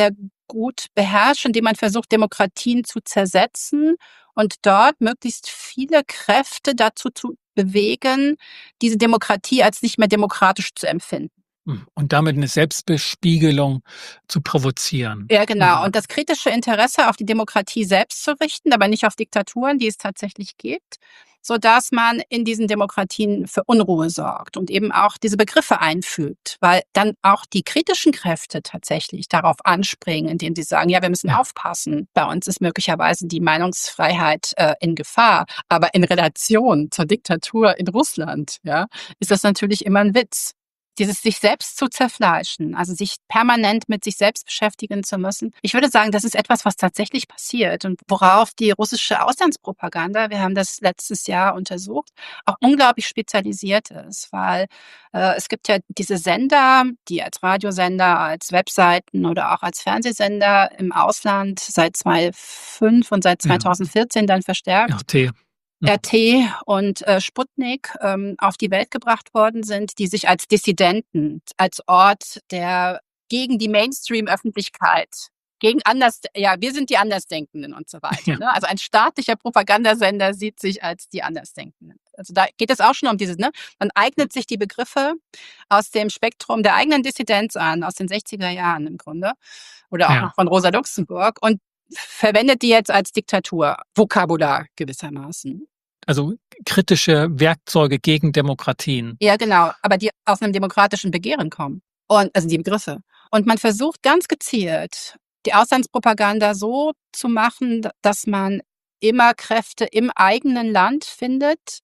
gut beherrscht, indem man versucht, Demokratien zu zersetzen und dort möglichst viele Kräfte dazu zu bewegen, diese Demokratie als nicht mehr demokratisch zu empfinden. Und damit eine Selbstbespiegelung zu provozieren. Ja, genau. Und das kritische Interesse auf die Demokratie selbst zu richten, aber nicht auf Diktaturen, die es tatsächlich gibt, sodass man in diesen Demokratien für Unruhe sorgt und eben auch diese Begriffe einfügt, weil dann auch die kritischen Kräfte tatsächlich darauf anspringen, indem sie sagen, ja, wir müssen aufpassen. Bei uns ist möglicherweise die Meinungsfreiheit in Gefahr, aber in Relation zur Diktatur in Russland, ja, ist das natürlich immer ein Witz. Dieses sich selbst zu zerfleischen, also sich permanent mit sich selbst beschäftigen zu müssen. Ich würde sagen, das ist etwas, was tatsächlich passiert und worauf die russische Auslandspropaganda, wir haben das letztes Jahr untersucht, auch unglaublich spezialisiert ist, weil es gibt ja diese Sender, die als Radiosender, als Webseiten oder auch als Fernsehsender im Ausland seit 2005 und seit 2014 dann verstärkt. RT und Sputnik auf die Welt gebracht worden sind, die sich als Dissidenten, als Ort, der gegen die Mainstream-Öffentlichkeit, wir sind die Andersdenkenden und so weiter. Ja. Ne? Also ein staatlicher Propagandasender sieht sich als die Andersdenkenden. Also da geht es auch schon um dieses, man eignet sich die Begriffe aus dem Spektrum der eigenen Dissidenz an, aus den 60er Jahren im Grunde, oder auch noch von Rosa Luxemburg und verwendet die jetzt als Diktatur-Vokabular gewissermaßen. Also kritische Werkzeuge gegen Demokratien. Ja, genau, aber die aus einem demokratischen Begehren kommen. Also die Begriffe. Und man versucht ganz gezielt, die Auslandspropaganda so zu machen, dass man immer Kräfte im eigenen Land findet,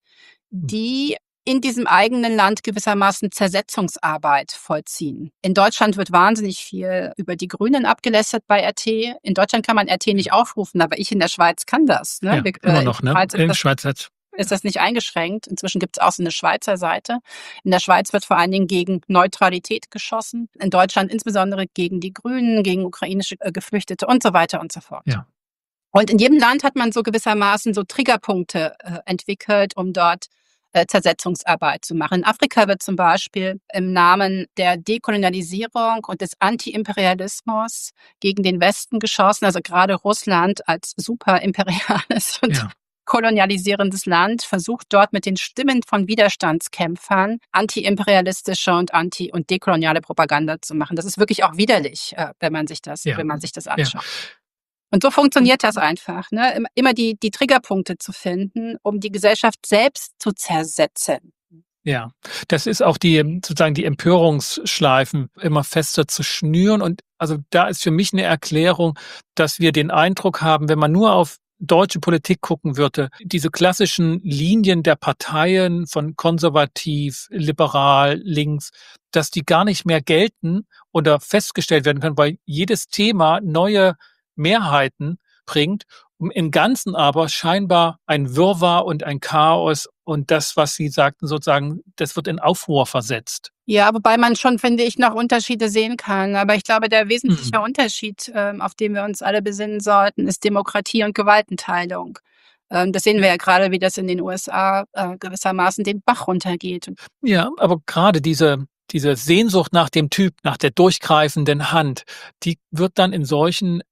die in diesem eigenen Land gewissermaßen Zersetzungsarbeit vollziehen. In Deutschland wird wahnsinnig viel über die Grünen abgelästert bei RT. In Deutschland kann man RT nicht aufrufen, aber ich in der Schweiz kann das. Ne? Ja, immer noch, ne? In Schweiz ist das nicht eingeschränkt. Inzwischen gibt es auch so eine Schweizer Seite. In der Schweiz wird vor allen Dingen gegen Neutralität geschossen. In Deutschland insbesondere gegen die Grünen, gegen ukrainische Geflüchtete und so weiter und so fort. Ja. Und in jedem Land hat man so gewissermaßen so Triggerpunkte entwickelt, um dort Zersetzungsarbeit zu machen. In Afrika wird zum Beispiel im Namen der Dekolonialisierung und des Anti-Imperialismus gegen den Westen geschossen. Also gerade Russland als superimperiales und kolonialisierendes Land versucht dort mit den Stimmen von Widerstandskämpfern anti-imperialistische und und dekoloniale Propaganda zu machen. Das ist wirklich auch widerlich, wenn man sich das anschaut. Ja. Und so funktioniert das einfach, ne? Immer die Triggerpunkte zu finden, um die Gesellschaft selbst zu zersetzen. Ja, das ist auch sozusagen die Empörungsschleifen immer fester zu schnüren. Und also da ist für mich eine Erklärung, dass wir den Eindruck haben, wenn man nur auf deutsche Politik gucken würde, diese klassischen Linien der Parteien von konservativ, liberal, links, dass die gar nicht mehr gelten oder festgestellt werden können, weil jedes Thema neue Mehrheiten bringt, im Ganzen aber scheinbar ein Wirrwarr und ein Chaos und das, was Sie sagten, sozusagen, das wird in Aufruhr versetzt. Ja, wobei man schon, finde ich, noch Unterschiede sehen kann. Aber ich glaube, der wesentliche Unterschied, auf den wir uns alle besinnen sollten, ist Demokratie und Gewaltenteilung. Das sehen wir ja gerade, wie das in den USA gewissermaßen den Bach runtergeht. Ja, aber gerade diese Sehnsucht nach dem Typ, nach der durchgreifenden Hand, die wird dann in solchen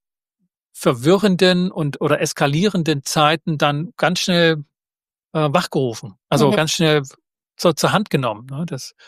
verwirrenden oder eskalierenden Zeiten dann ganz schnell wachgerufen, also ganz schnell zur Hand genommen. Ne?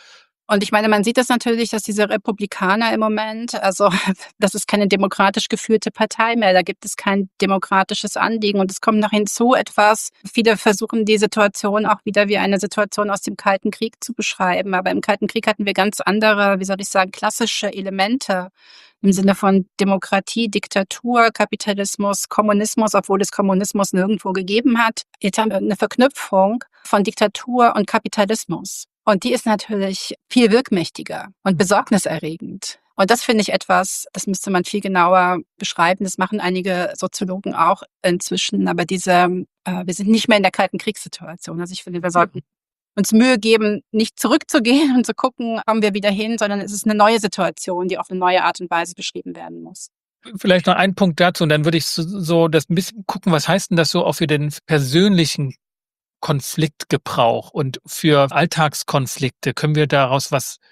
Und ich meine, man sieht das natürlich, dass diese Republikaner im Moment, also das ist keine demokratisch geführte Partei mehr, da gibt es kein demokratisches Anliegen und es kommt noch hinzu etwas, viele versuchen die Situation auch wieder wie eine Situation aus dem Kalten Krieg zu beschreiben, aber im Kalten Krieg hatten wir ganz andere, klassische Elemente im Sinne von Demokratie, Diktatur, Kapitalismus, Kommunismus, obwohl es Kommunismus nirgendwo gegeben hat. Jetzt haben wir eine Verknüpfung von Diktatur und Kapitalismus. Und die ist natürlich viel wirkmächtiger und besorgniserregend. Und das finde ich etwas, das müsste man viel genauer beschreiben. Das machen einige Soziologen auch inzwischen. Aber wir sind nicht mehr in der kalten Kriegssituation. Also ich finde, wir sollten uns Mühe geben, nicht zurückzugehen und zu gucken, kommen wir wieder hin, sondern es ist eine neue Situation, die auf eine neue Art und Weise beschrieben werden muss. Vielleicht noch ein Punkt dazu und dann würde ich so das ein bisschen gucken, was heißt denn das so auch für den persönlichen Konfliktgebrauch und für Alltagskonflikte? Können wir daraus was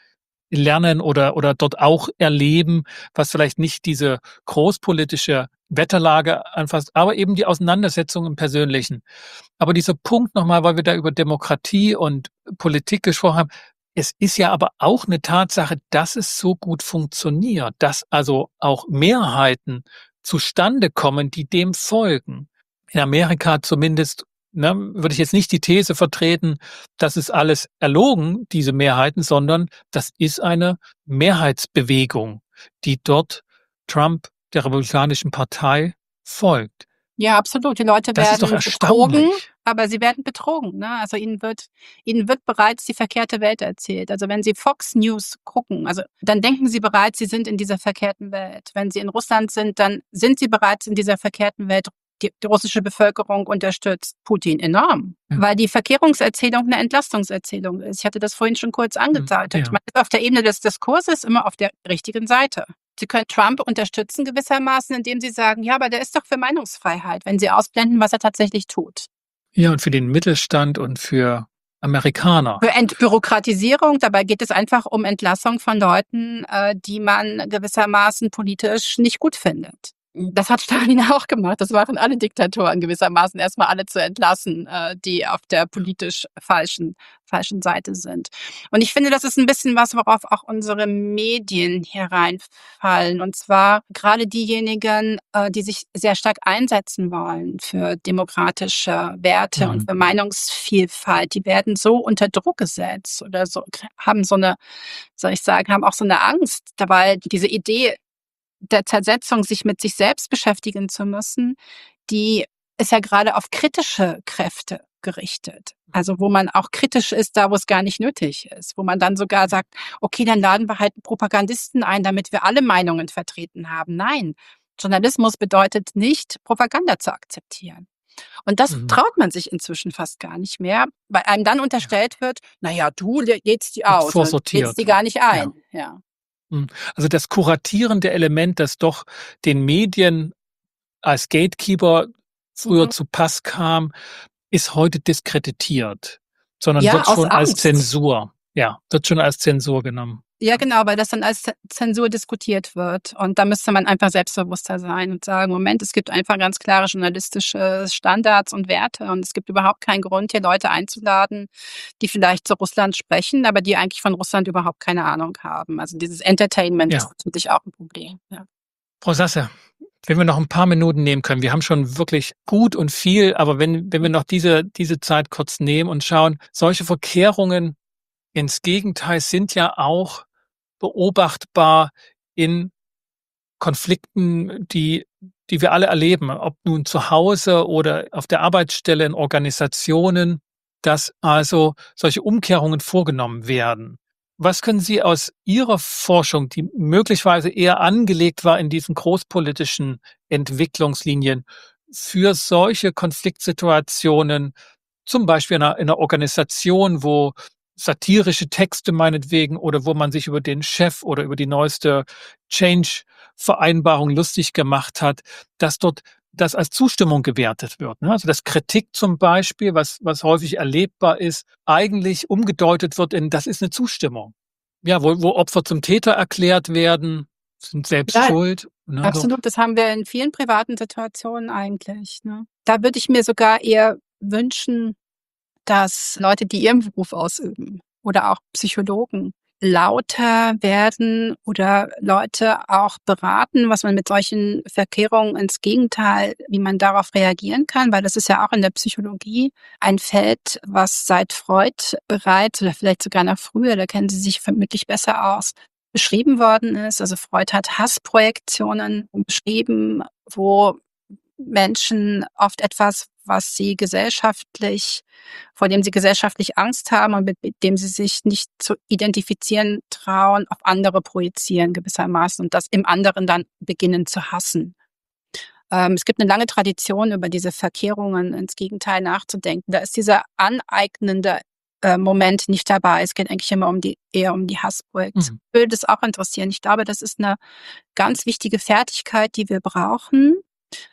lernen oder dort auch erleben, was vielleicht nicht diese großpolitische Wetterlage anfasst, aber eben die Auseinandersetzung im Persönlichen. Aber dieser Punkt nochmal, weil wir da über Demokratie und Politik gesprochen haben, es ist ja aber auch eine Tatsache, dass es so gut funktioniert, dass also auch Mehrheiten zustande kommen, die dem folgen. In Amerika zumindest, ne, würde ich jetzt nicht die These vertreten, das ist alles erlogen, diese Mehrheiten, sondern das ist eine Mehrheitsbewegung, die dort Trump, der Republikanischen Partei, folgt. Ja, absolut. Die Leute Das ist doch werden betrogen, erstaunlich. aber sie werden betrogen, ne? Also ihnen wird bereits die verkehrte Welt erzählt. Also wenn Sie Fox News gucken, also dann denken Sie bereits, Sie sind in dieser verkehrten Welt. Wenn Sie in Russland sind, dann sind Sie bereits in dieser verkehrten Welt. Die russische Bevölkerung unterstützt Putin enorm, weil die Verkehrungserzählung eine Entlastungserzählung ist. Ich hatte das vorhin schon kurz angedeutet. Ja. Man ist auf der Ebene des Diskurses immer auf der richtigen Seite. Sie können Trump unterstützen gewissermaßen, indem Sie sagen, ja, aber der ist doch für Meinungsfreiheit, wenn Sie ausblenden, was er tatsächlich tut. Ja, und für den Mittelstand und für Amerikaner. Für Entbürokratisierung, dabei geht es einfach um Entlassung von Leuten, die man gewissermaßen politisch nicht gut findet. Das hat Stalin auch gemacht. Das waren alle Diktatoren gewissermaßen, erstmal alle zu entlassen, die auf der politisch falschen Seite sind. Und ich finde, das ist ein bisschen was, worauf auch unsere Medien hier reinfallen. Und zwar gerade diejenigen, die sich sehr stark einsetzen wollen für demokratische Werte und für Meinungsvielfalt. Die werden so unter Druck gesetzt oder so, haben so eine, soll ich sagen, haben auch so eine Angst dabei, diese Idee der Zersetzung, sich mit sich selbst beschäftigen zu müssen, die ist ja gerade auf kritische Kräfte gerichtet. Also wo man auch kritisch ist, da wo es gar nicht nötig ist. Wo man dann sogar sagt, okay, dann laden wir halt Propagandisten ein, damit wir alle Meinungen vertreten haben. Nein, Journalismus bedeutet nicht, Propaganda zu akzeptieren. Und das traut man sich inzwischen fast gar nicht mehr, weil einem dann unterstellt wird, naja, du lädst die aus, lädst die gar nicht ein. Ja. Also das kuratierende Element, das doch den Medien als Gatekeeper früher zu Pass kam, ist heute diskreditiert, sondern wird schon als Zensur, wird schon als Zensur genommen. Ja, genau, weil das dann als Zensur diskutiert wird. Und da müsste man einfach selbstbewusster sein und sagen, Moment, es gibt einfach ganz klare journalistische Standards und Werte und es gibt überhaupt keinen Grund, hier Leute einzuladen, die vielleicht zu Russland sprechen, aber die eigentlich von Russland überhaupt keine Ahnung haben. Also dieses Entertainment ist natürlich auch ein Problem. Ja. Frau Sasser, wenn wir noch ein paar Minuten nehmen können, wir haben schon wirklich gut und viel, aber wenn wir noch diese Zeit kurz nehmen und schauen, solche Verkehrungen ins Gegenteil sind ja auch beobachtbar in Konflikten, die wir alle erleben, ob nun zu Hause oder auf der Arbeitsstelle, in Organisationen, dass also solche Umkehrungen vorgenommen werden. Was können Sie aus Ihrer Forschung, die möglicherweise eher angelegt war in diesen großpolitischen Entwicklungslinien, für solche Konfliktsituationen, zum Beispiel in einer Organisation, wo satirische Texte meinetwegen oder wo man sich über den Chef oder über die neueste Change-Vereinbarung lustig gemacht hat, dass dort das als Zustimmung gewertet wird. Also dass Kritik zum Beispiel, was häufig erlebbar ist, eigentlich umgedeutet wird in, das ist eine Zustimmung. Ja, wo Opfer zum Täter erklärt werden, sind selbst schuld. Ne, absolut, das haben wir in vielen privaten Situationen eigentlich. Ne? Da würde ich mir sogar eher wünschen, dass Leute, die ihren Beruf ausüben oder auch Psychologen, lauter werden oder Leute auch beraten, was man mit solchen Verkehrungen ins Gegenteil, wie man darauf reagieren kann, weil das ist ja auch in der Psychologie ein Feld, was seit Freud bereits oder vielleicht sogar noch früher, da kennen Sie sich vermutlich besser aus, beschrieben worden ist. Also Freud hat Hassprojektionen beschrieben, wo Menschen oft etwas, was sie vor dem sie gesellschaftlich Angst haben und mit dem sie sich nicht zu identifizieren trauen, auf andere projizieren gewissermaßen und das im anderen dann beginnen zu hassen. Es gibt eine lange Tradition, über diese Verkehrungen ins Gegenteil nachzudenken. Da ist dieser aneignende Moment nicht dabei. Es geht eigentlich immer eher um die Hassprojektion. Würde das auch interessieren. Ich glaube, das ist eine ganz wichtige Fertigkeit, die wir brauchen.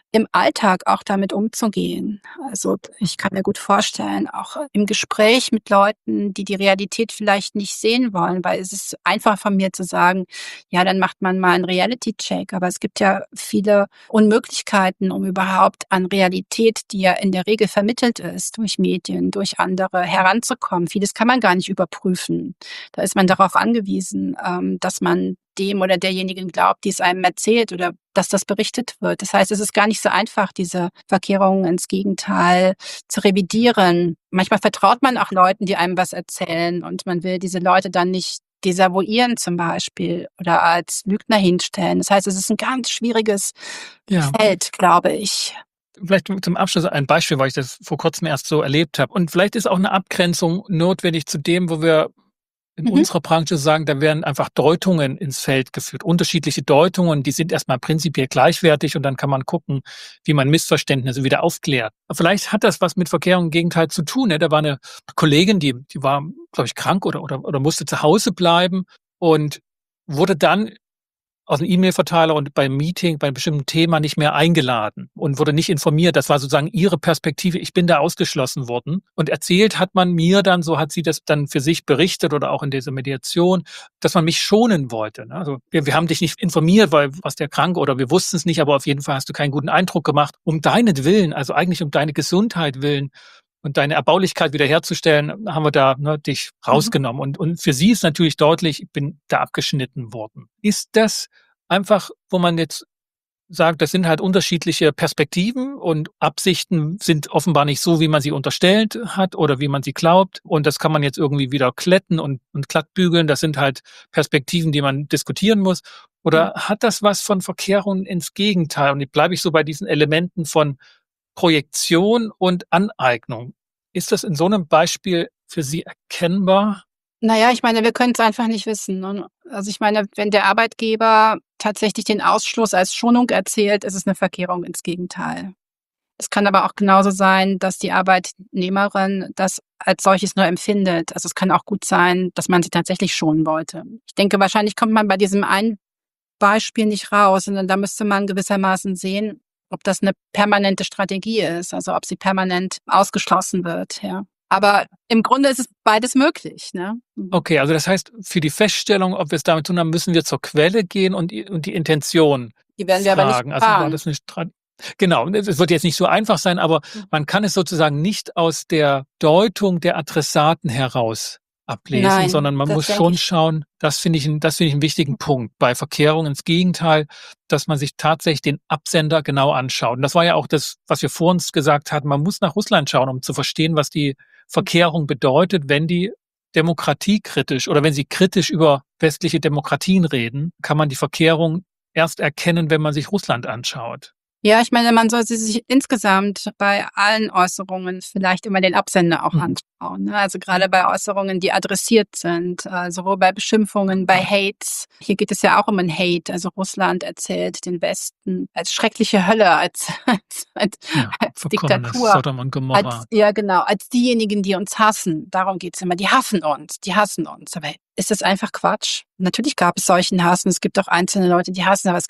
im Alltag auch damit umzugehen. Also, ich kann mir gut vorstellen, auch im Gespräch mit Leuten, die die Realität vielleicht nicht sehen wollen, weil es ist einfach von mir zu sagen: „Ja, dann macht man mal 'n Reality-Check." Aber es gibt ja viele Unmöglichkeiten, um überhaupt an Realität, die ja in der Regel vermittelt ist durch Medien, durch andere, heranzukommen. Vieles kann man gar nicht überprüfen. Da ist man darauf angewiesen, dass man dem oder derjenigen glaubt, die es einem erzählt oder dass das berichtet wird. Das heißt, es ist gar nicht so einfach, diese Verkehrungen ins Gegenteil zu revidieren. Manchmal vertraut man auch Leuten, die einem was erzählen, und man will diese Leute dann nicht desavouieren zum Beispiel oder als Lügner hinstellen. Das heißt, es ist ein ganz schwieriges Ja. Feld, glaube ich. Vielleicht zum Abschluss ein Beispiel, weil ich das vor kurzem erst so erlebt habe. Und vielleicht ist auch eine Abgrenzung notwendig zu dem, wo wir in Mhm. unserer Branche sagen, da werden einfach Deutungen ins Feld geführt. Unterschiedliche Deutungen, die sind erstmal prinzipiell gleichwertig und dann kann man gucken, wie man Missverständnisse wieder aufklärt. Vielleicht hat das was mit Verkehrung im Gegenteil zu tun. Ne? Da war eine Kollegin, die war, glaube ich, krank oder musste zu Hause bleiben und wurde dann aus dem E-Mail-Verteiler und beim Meeting bei einem bestimmten Thema nicht mehr eingeladen und wurde nicht informiert. Das war sozusagen ihre Perspektive. Ich bin da ausgeschlossen worden. Und erzählt hat man mir dann, so hat sie das dann für sich berichtet oder auch in dieser Mediation, dass man mich schonen wollte. Also wir haben dich nicht informiert, weil warst ja krank oder wir wussten es nicht, aber auf jeden Fall hast du keinen guten Eindruck gemacht. Um deinetwillen, also eigentlich um deine Gesundheit willen und deine Erbaulichkeit wiederherzustellen, haben wir da dich Mhm. rausgenommen. Und für sie ist natürlich deutlich, ich bin da abgeschnitten worden. Ist das einfach, wo man jetzt sagt, das sind halt unterschiedliche Perspektiven und Absichten sind offenbar nicht so, wie man sie unterstellt hat oder wie man sie glaubt. Und das kann man jetzt irgendwie wieder glätten und glattbügeln. Das sind halt Perspektiven, die man diskutieren muss. Mhm. Oder hat das was von Verkehrung ins Gegenteil? Und jetzt bleibe ich so bei diesen Elementen von Projektion und Aneignung. Ist das in so einem Beispiel für Sie erkennbar? Na ja, ich meine, wir können's einfach nicht wissen, ne? Also, ich meine, wenn der Arbeitgeber tatsächlich den Ausschluss als Schonung erzählt, ist es 'ne Verkehrung ins Gegenteil. Es kann aber auch genauso sein, dass die Arbeitnehmerin das als solches nur empfindet. Also, es kann auch gut sein, dass man sie tatsächlich schonen wollte. Ich denke, wahrscheinlich kommt man bei diesem einen Beispiel nicht raus, sondern da müsste man gewissermaßen sehen, ob das 'ne permanente Strategie ist, also, ob sie permanent ausgeschlossen wird, ja. Aber im Grunde ist es beides möglich, ne? Mhm. Okay, also das heißt, für die Feststellung, ob wir es damit zu tun haben, müssen wir zur Quelle gehen und die Intention Die werden wir aber nicht fragen. Also war erfahren. das eine genau, es wird jetzt nicht so einfach sein, aber Mhm. man kann es sozusagen nicht aus der Deutung der Adressaten heraus ablesen, Nein, sondern man das muss denke schon ich. schauen, das finde ich 'n wichtigen Punkt bei Verkehrung ins Gegenteil, dass man sich tatsächlich den Absender genau anschaut. Und das war ja auch das, was wir vor uns gesagt hatten, man muss nach Russland schauen, um zu verstehen, was die Verkehrung bedeutet, wenn die demokratiekritisch oder wenn sie kritisch über westliche Demokratien reden, kann man die Verkehrung erst erkennen, wenn man sich Russland anschaut. Ja, ich meine, man sollte sich insgesamt bei allen Äußerungen vielleicht immer den Absender auch Mhm. anschauen, ne? Also, grade bei Äußerungen, die adressiert sind, sowohl bei Beschimpfungen, bei Hates. Hier geht es ja auch um 'n Hate. Also, Russland erzählt den Westen als schreckliche Hölle, als Ja, als vollkommenes Diktatur, Sodom und als, Gomorra. ja, genau, als diejenigen, die uns hassen. Darum geht's immer. Die hassen uns, die hassen uns. Aber ist das einfach Quatsch? Natürlich gab es solchen Hass und es gibt auch einzelne Leute, die hassen, aber es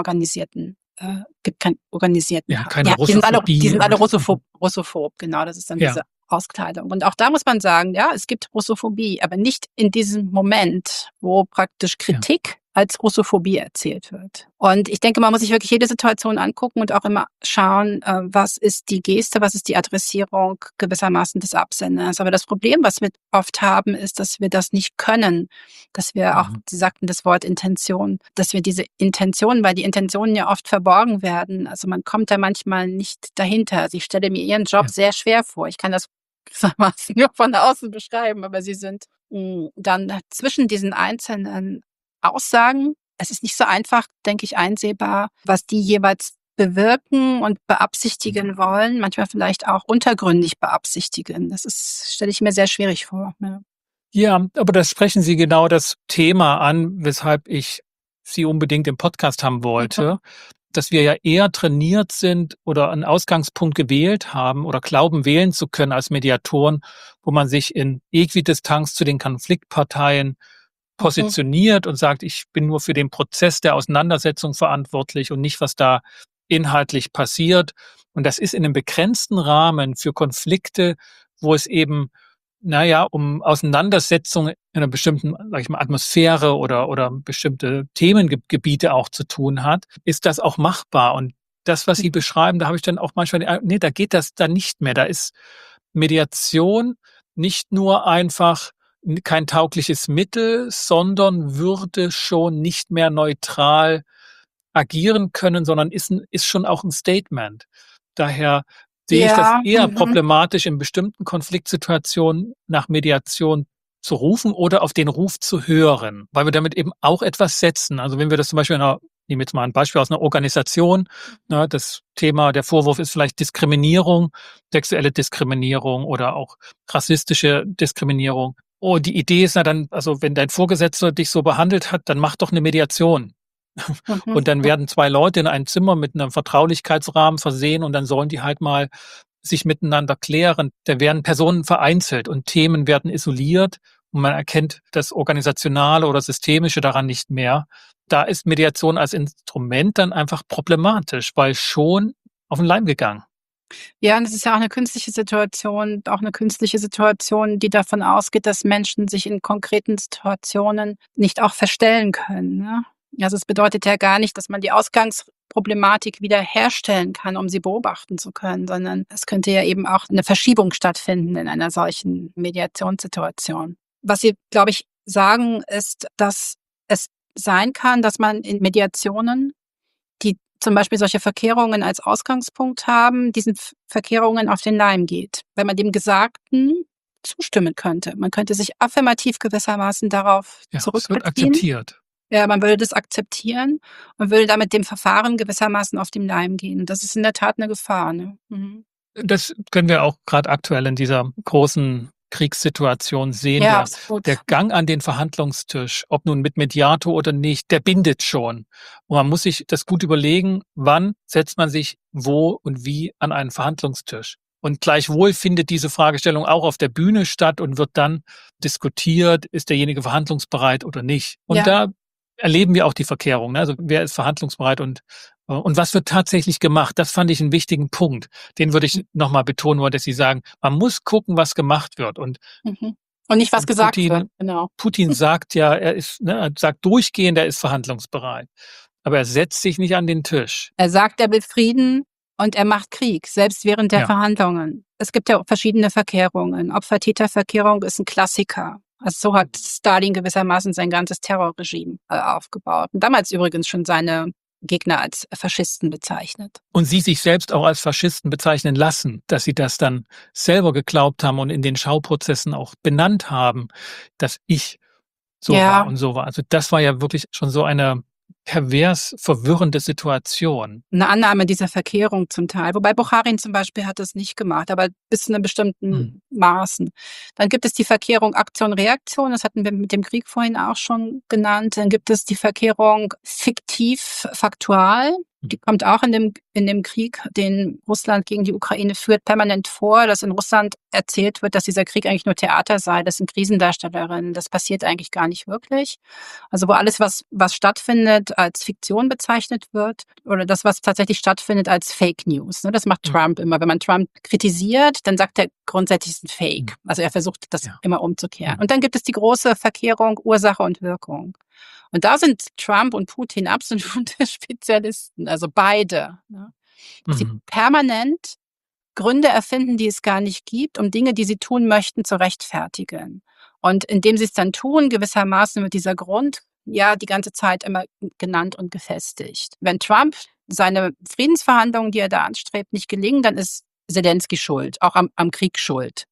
gibt keinen organisierten Ja, Hass. keine Ja, die Russophobie sind alle und russophob, genau, das ist dann ja, diese Auskleidung. Und auch da muss man sagen, ja, es gibt Russophobie, aber nicht in diesem Moment, wo praktisch ja. Kritik als Russophobie erzählt wird. Und ich denke, man muss sich wirklich jede Situation angucken und auch immer schauen, was ist die Geste, was ist die Adressierung gewissermaßen des Absenders. Aber das Problem, was wir oft haben, ist, dass wir das nicht können, dass wir auch, Mhm. Sie sagten das Wort Intention, dass wir diese Intention, weil die Intentionen ja oft verborgen werden, also man kommt da manchmal nicht dahinter. Also ich stelle mir Ihren Job Ja. sehr schwer vor. Ich kann das gewissermaßen nur von außen beschreiben, aber Sie sind dann zwischen diesen einzelnen Aussagen, es ist nicht so einfach, denke ich, einsehbar, was die jeweils bewirken und beabsichtigen wollen, manchmal vielleicht auch untergründig beabsichtigen. Das ist, stelle ich mir sehr schwierig vor, ja. Ja, aber da sprechen Sie genau das Thema an, weshalb ich Sie unbedingt im Podcast haben Mhm. wollte, dass wir ja eher trainiert sind oder einen Ausgangspunkt gewählt haben oder glauben, wählen zu können als Mediatoren, wo man sich in Äquidistanz zu den Konfliktparteien Mhm. positioniert und sagt, ich bin nur für den Prozess der Auseinandersetzung verantwortlich und nicht, was da inhaltlich passiert. Und das ist in einem begrenzten Rahmen für Konflikte, wo es eben, um Auseinandersetzungen in einer bestimmten, sag ich mal, Atmosphäre oder bestimmte Themengebiete auch zu tun hat, ist das auch machbar. Und das, was Sie beschreiben, da habe ich dann auch manchmal, nee, da geht das dann nicht mehr. Da ist Mediation nicht nur einfach kein taugliches Mittel, sondern würde schon nicht mehr neutral agieren können, sondern ist schon auch ein Statement. Daher sehe ich das eher problematisch, in bestimmten Konfliktsituationen nach Mediation zu rufen oder auf den Ruf zu hören, weil wir damit eben auch etwas setzen. Also wenn wir das zum Beispiel nehmen wir jetzt mal ein Beispiel aus einer Organisation, das Thema, der Vorwurf ist vielleicht Diskriminierung, sexuelle Diskriminierung oder auch rassistische Diskriminierung. Oh, die Idee ist also wenn dein Vorgesetzter dich so behandelt hat, dann mach doch eine Mediation. Und dann werden 2 Leute in ein Zimmer mit einem Vertraulichkeitsrahmen versehen und dann sollen die halt mal sich miteinander klären. Da werden Personen vereinzelt und Themen werden isoliert und man erkennt das Organisationale oder Systemische daran nicht mehr. Da ist Mediation als Instrument dann einfach problematisch, weil schon auf den Leim gegangen. Ja, und es ist ja auch eine künstliche Situation, die davon ausgeht, dass Menschen sich in konkreten Situationen nicht auch verstellen können, ne? Also, es bedeutet ja gar nicht, dass man die Ausgangsproblematik wieder herstellen kann, um sie beobachten zu können, sondern es könnte ja eben auch eine Verschiebung stattfinden in einer solchen Mediationssituation. Was Sie, glaube ich, sagen, ist, dass es sein kann, dass man in Mediationen, die zum Beispiel solche Verkehrungen als Ausgangspunkt haben, diesen Verkehrungen auf den Leim geht, wenn man dem Gesagten zustimmen könnte. Man könnte sich affirmativ gewissermaßen darauf zurückbeziehen. Es wird akzeptiert. Ja, man würde das akzeptieren und würde damit dem Verfahren gewissermaßen auf den Leim gehen. Das ist in der Tat eine Gefahr, ne? Das können wir auch gerade aktuell in dieser großen Kriegssituation sehen. Ja, der Gang an den Verhandlungstisch, ob nun mit Mediator oder nicht, der bindet schon. Und man muss sich das gut überlegen, wann setzt man sich wo und wie an einen Verhandlungstisch. Und gleichwohl findet diese Fragestellung auch auf der Bühne statt und wird dann diskutiert, ist derjenige verhandlungsbereit oder nicht. Und da erleben wir auch die Verkehrung. Ne? Also wer ist verhandlungsbereit und was wird tatsächlich gemacht? Das fand ich einen wichtigen Punkt. Den würde ich nochmal betonen wollen, dass Sie sagen, man muss gucken, was gemacht wird. Und nicht, was gesagt wird. Genau. Putin sagt ja, er sagt durchgehend, er ist verhandlungsbereit. Aber er setzt sich nicht an den Tisch. Er sagt, er will Frieden und er macht Krieg, selbst während der Verhandlungen. Es gibt ja verschiedene Verkehrungen. Opfer-Täter-Verkehrung ist ein Klassiker. Also so hat Stalin gewissermaßen sein ganzes Terrorregime aufgebaut. Und damals übrigens schon seine Gegner als Faschisten bezeichnet. Und Sie sich selbst auch als Faschisten bezeichnen lassen, dass Sie das dann selber geglaubt haben und in den Schauprozessen auch benannt haben, dass ich so war und so war. Also das war ja wirklich schon so eine pervers verwirrende Situation. Eine Annahme dieser Verkehrung zum Teil. Wobei Bukharin zum Beispiel hat das nicht gemacht, aber bis zu einem bestimmten Maßen. Dann gibt es die Verkehrung Aktion-Reaktion, das hatten wir mit dem Krieg vorhin auch schon genannt. Dann gibt es die Verkehrung fiktiv-faktual. Die kommt auch in dem Krieg, den Russland gegen die Ukraine führt, permanent vor, dass in Russland erzählt wird, dass dieser Krieg eigentlich nur Theater sei, das sind Krisendarstellerinnen, das passiert eigentlich gar nicht wirklich. Also wo alles, was stattfindet, als Fiktion bezeichnet wird oder das, was tatsächlich stattfindet, als Fake News. Das macht Trump immer. Wenn man Trump kritisiert, dann sagt er grundsätzlich, es ist ein Fake. Also er versucht, das immer umzukehren. Und dann gibt es die große Verkehrung Ursache und Wirkung. Und da sind Trump und Putin absolute Spezialisten, also beide. Ne? Sie permanent Gründe erfinden, die es gar nicht gibt, um Dinge, die sie tun möchten, zu rechtfertigen. Und indem sie es dann tun, gewissermaßen wird dieser Grund die ganze Zeit immer genannt und gefestigt. Wenn Trump seine Friedensverhandlungen, die er da anstrebt, nicht gelingen, dann ist Zelensky schuld, auch am Krieg schuld.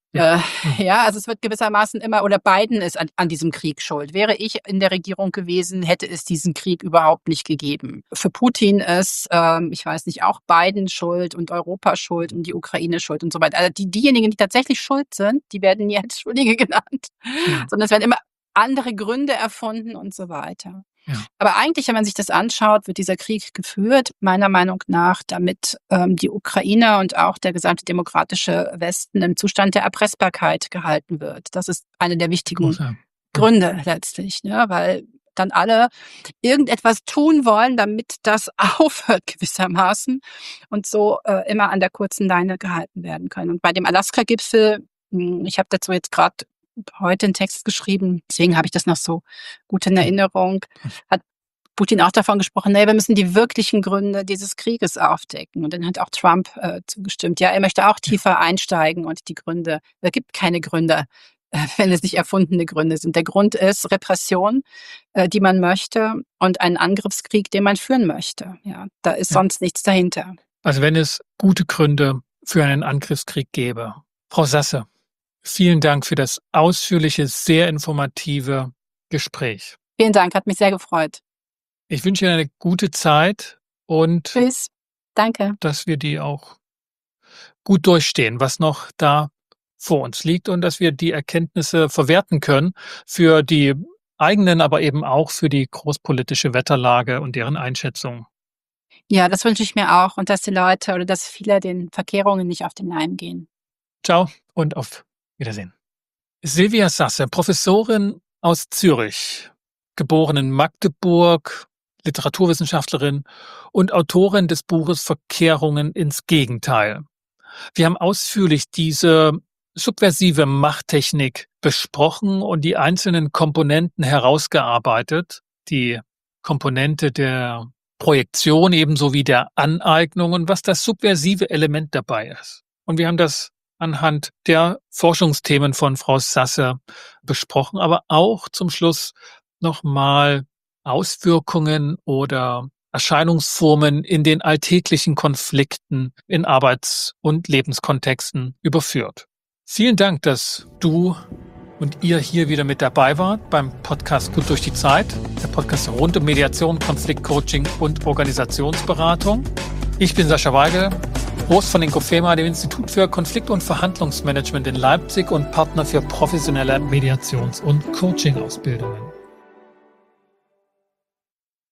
Also es wird gewissermaßen immer, oder Biden ist an diesem Krieg schuld. Wäre ich in der Regierung gewesen, hätte es diesen Krieg überhaupt nicht gegeben. Für Putin ist, ich weiß nicht, auch Biden schuld und Europa schuld und die Ukraine schuld und so weiter. Also diejenigen, die tatsächlich schuld sind, die werden nie als Schuldige genannt, sondern es werden immer andere Gründe erfunden und so weiter. Ja. Aber eigentlich, wenn man sich das anschaut, wird dieser Krieg geführt, meiner Meinung nach, damit die Ukraine und auch der gesamte demokratische Westen im Zustand der Erpressbarkeit gehalten wird. Das ist eine der wichtigen Gründe letztlich, ne? Weil dann alle irgendetwas tun wollen, damit das aufhört gewissermaßen und so immer an der kurzen Leine gehalten werden können. Und bei dem Alaska-Gipfel, ich habe dazu jetzt gerade heute einen Text geschrieben, deswegen habe ich das noch so gut in Erinnerung, hat Putin auch davon gesprochen, wir müssen die wirklichen Gründe dieses Krieges aufdecken. Und dann hat auch Trump zugestimmt. Ja, er möchte auch tiefer einsteigen und die Gründe, es gibt keine Gründe, wenn es nicht erfundene Gründe sind. Der Grund ist Repression, die man möchte, und einen Angriffskrieg, den man führen möchte. Ja, da ist sonst nichts dahinter. Also wenn es gute Gründe für einen Angriffskrieg gäbe. Frau Sasse, vielen Dank für das ausführliche, sehr informative Gespräch. Vielen Dank, hat mich sehr gefreut. Ich wünsche Ihnen eine gute Zeit und tschüss. Danke. Dass wir die auch gut durchstehen, was noch da vor uns liegt, und dass wir die Erkenntnisse verwerten können für die eigenen, aber eben auch für die großpolitische Wetterlage und deren Einschätzung. Ja, das wünsche ich mir auch, und dass die Leute oder dass viele den Verkehrungen nicht auf den Leim gehen. Ciao und auf Wiedersehen. Silvia Sasse, Professorin aus Zürich, geboren in Magdeburg, Literaturwissenschaftlerin und Autorin des Buches Verkehrungen ins Gegenteil. Wir haben ausführlich diese subversive Machttechnik besprochen und die einzelnen Komponenten herausgearbeitet. Die Komponente der Projektion ebenso wie der Aneignung und was das subversive Element dabei ist. Und wir haben das anhand der Forschungsthemen von Frau Sasse besprochen, aber auch zum Schluss nochmal Auswirkungen oder Erscheinungsformen in den alltäglichen Konflikten in Arbeits- und Lebenskontexten überführt. Vielen Dank, dass du und ihr hier wieder mit dabei wart beim Podcast Gut durch die Zeit, der Podcast rund um Mediation, Konfliktcoaching und Organisationsberatung. Ich bin Sascha Weigel, Host von Inkofema, dem Institut für Konflikt- und Verhandlungsmanagement in Leipzig und Partner für professionelle Mediations- und Coaching-Ausbildungen.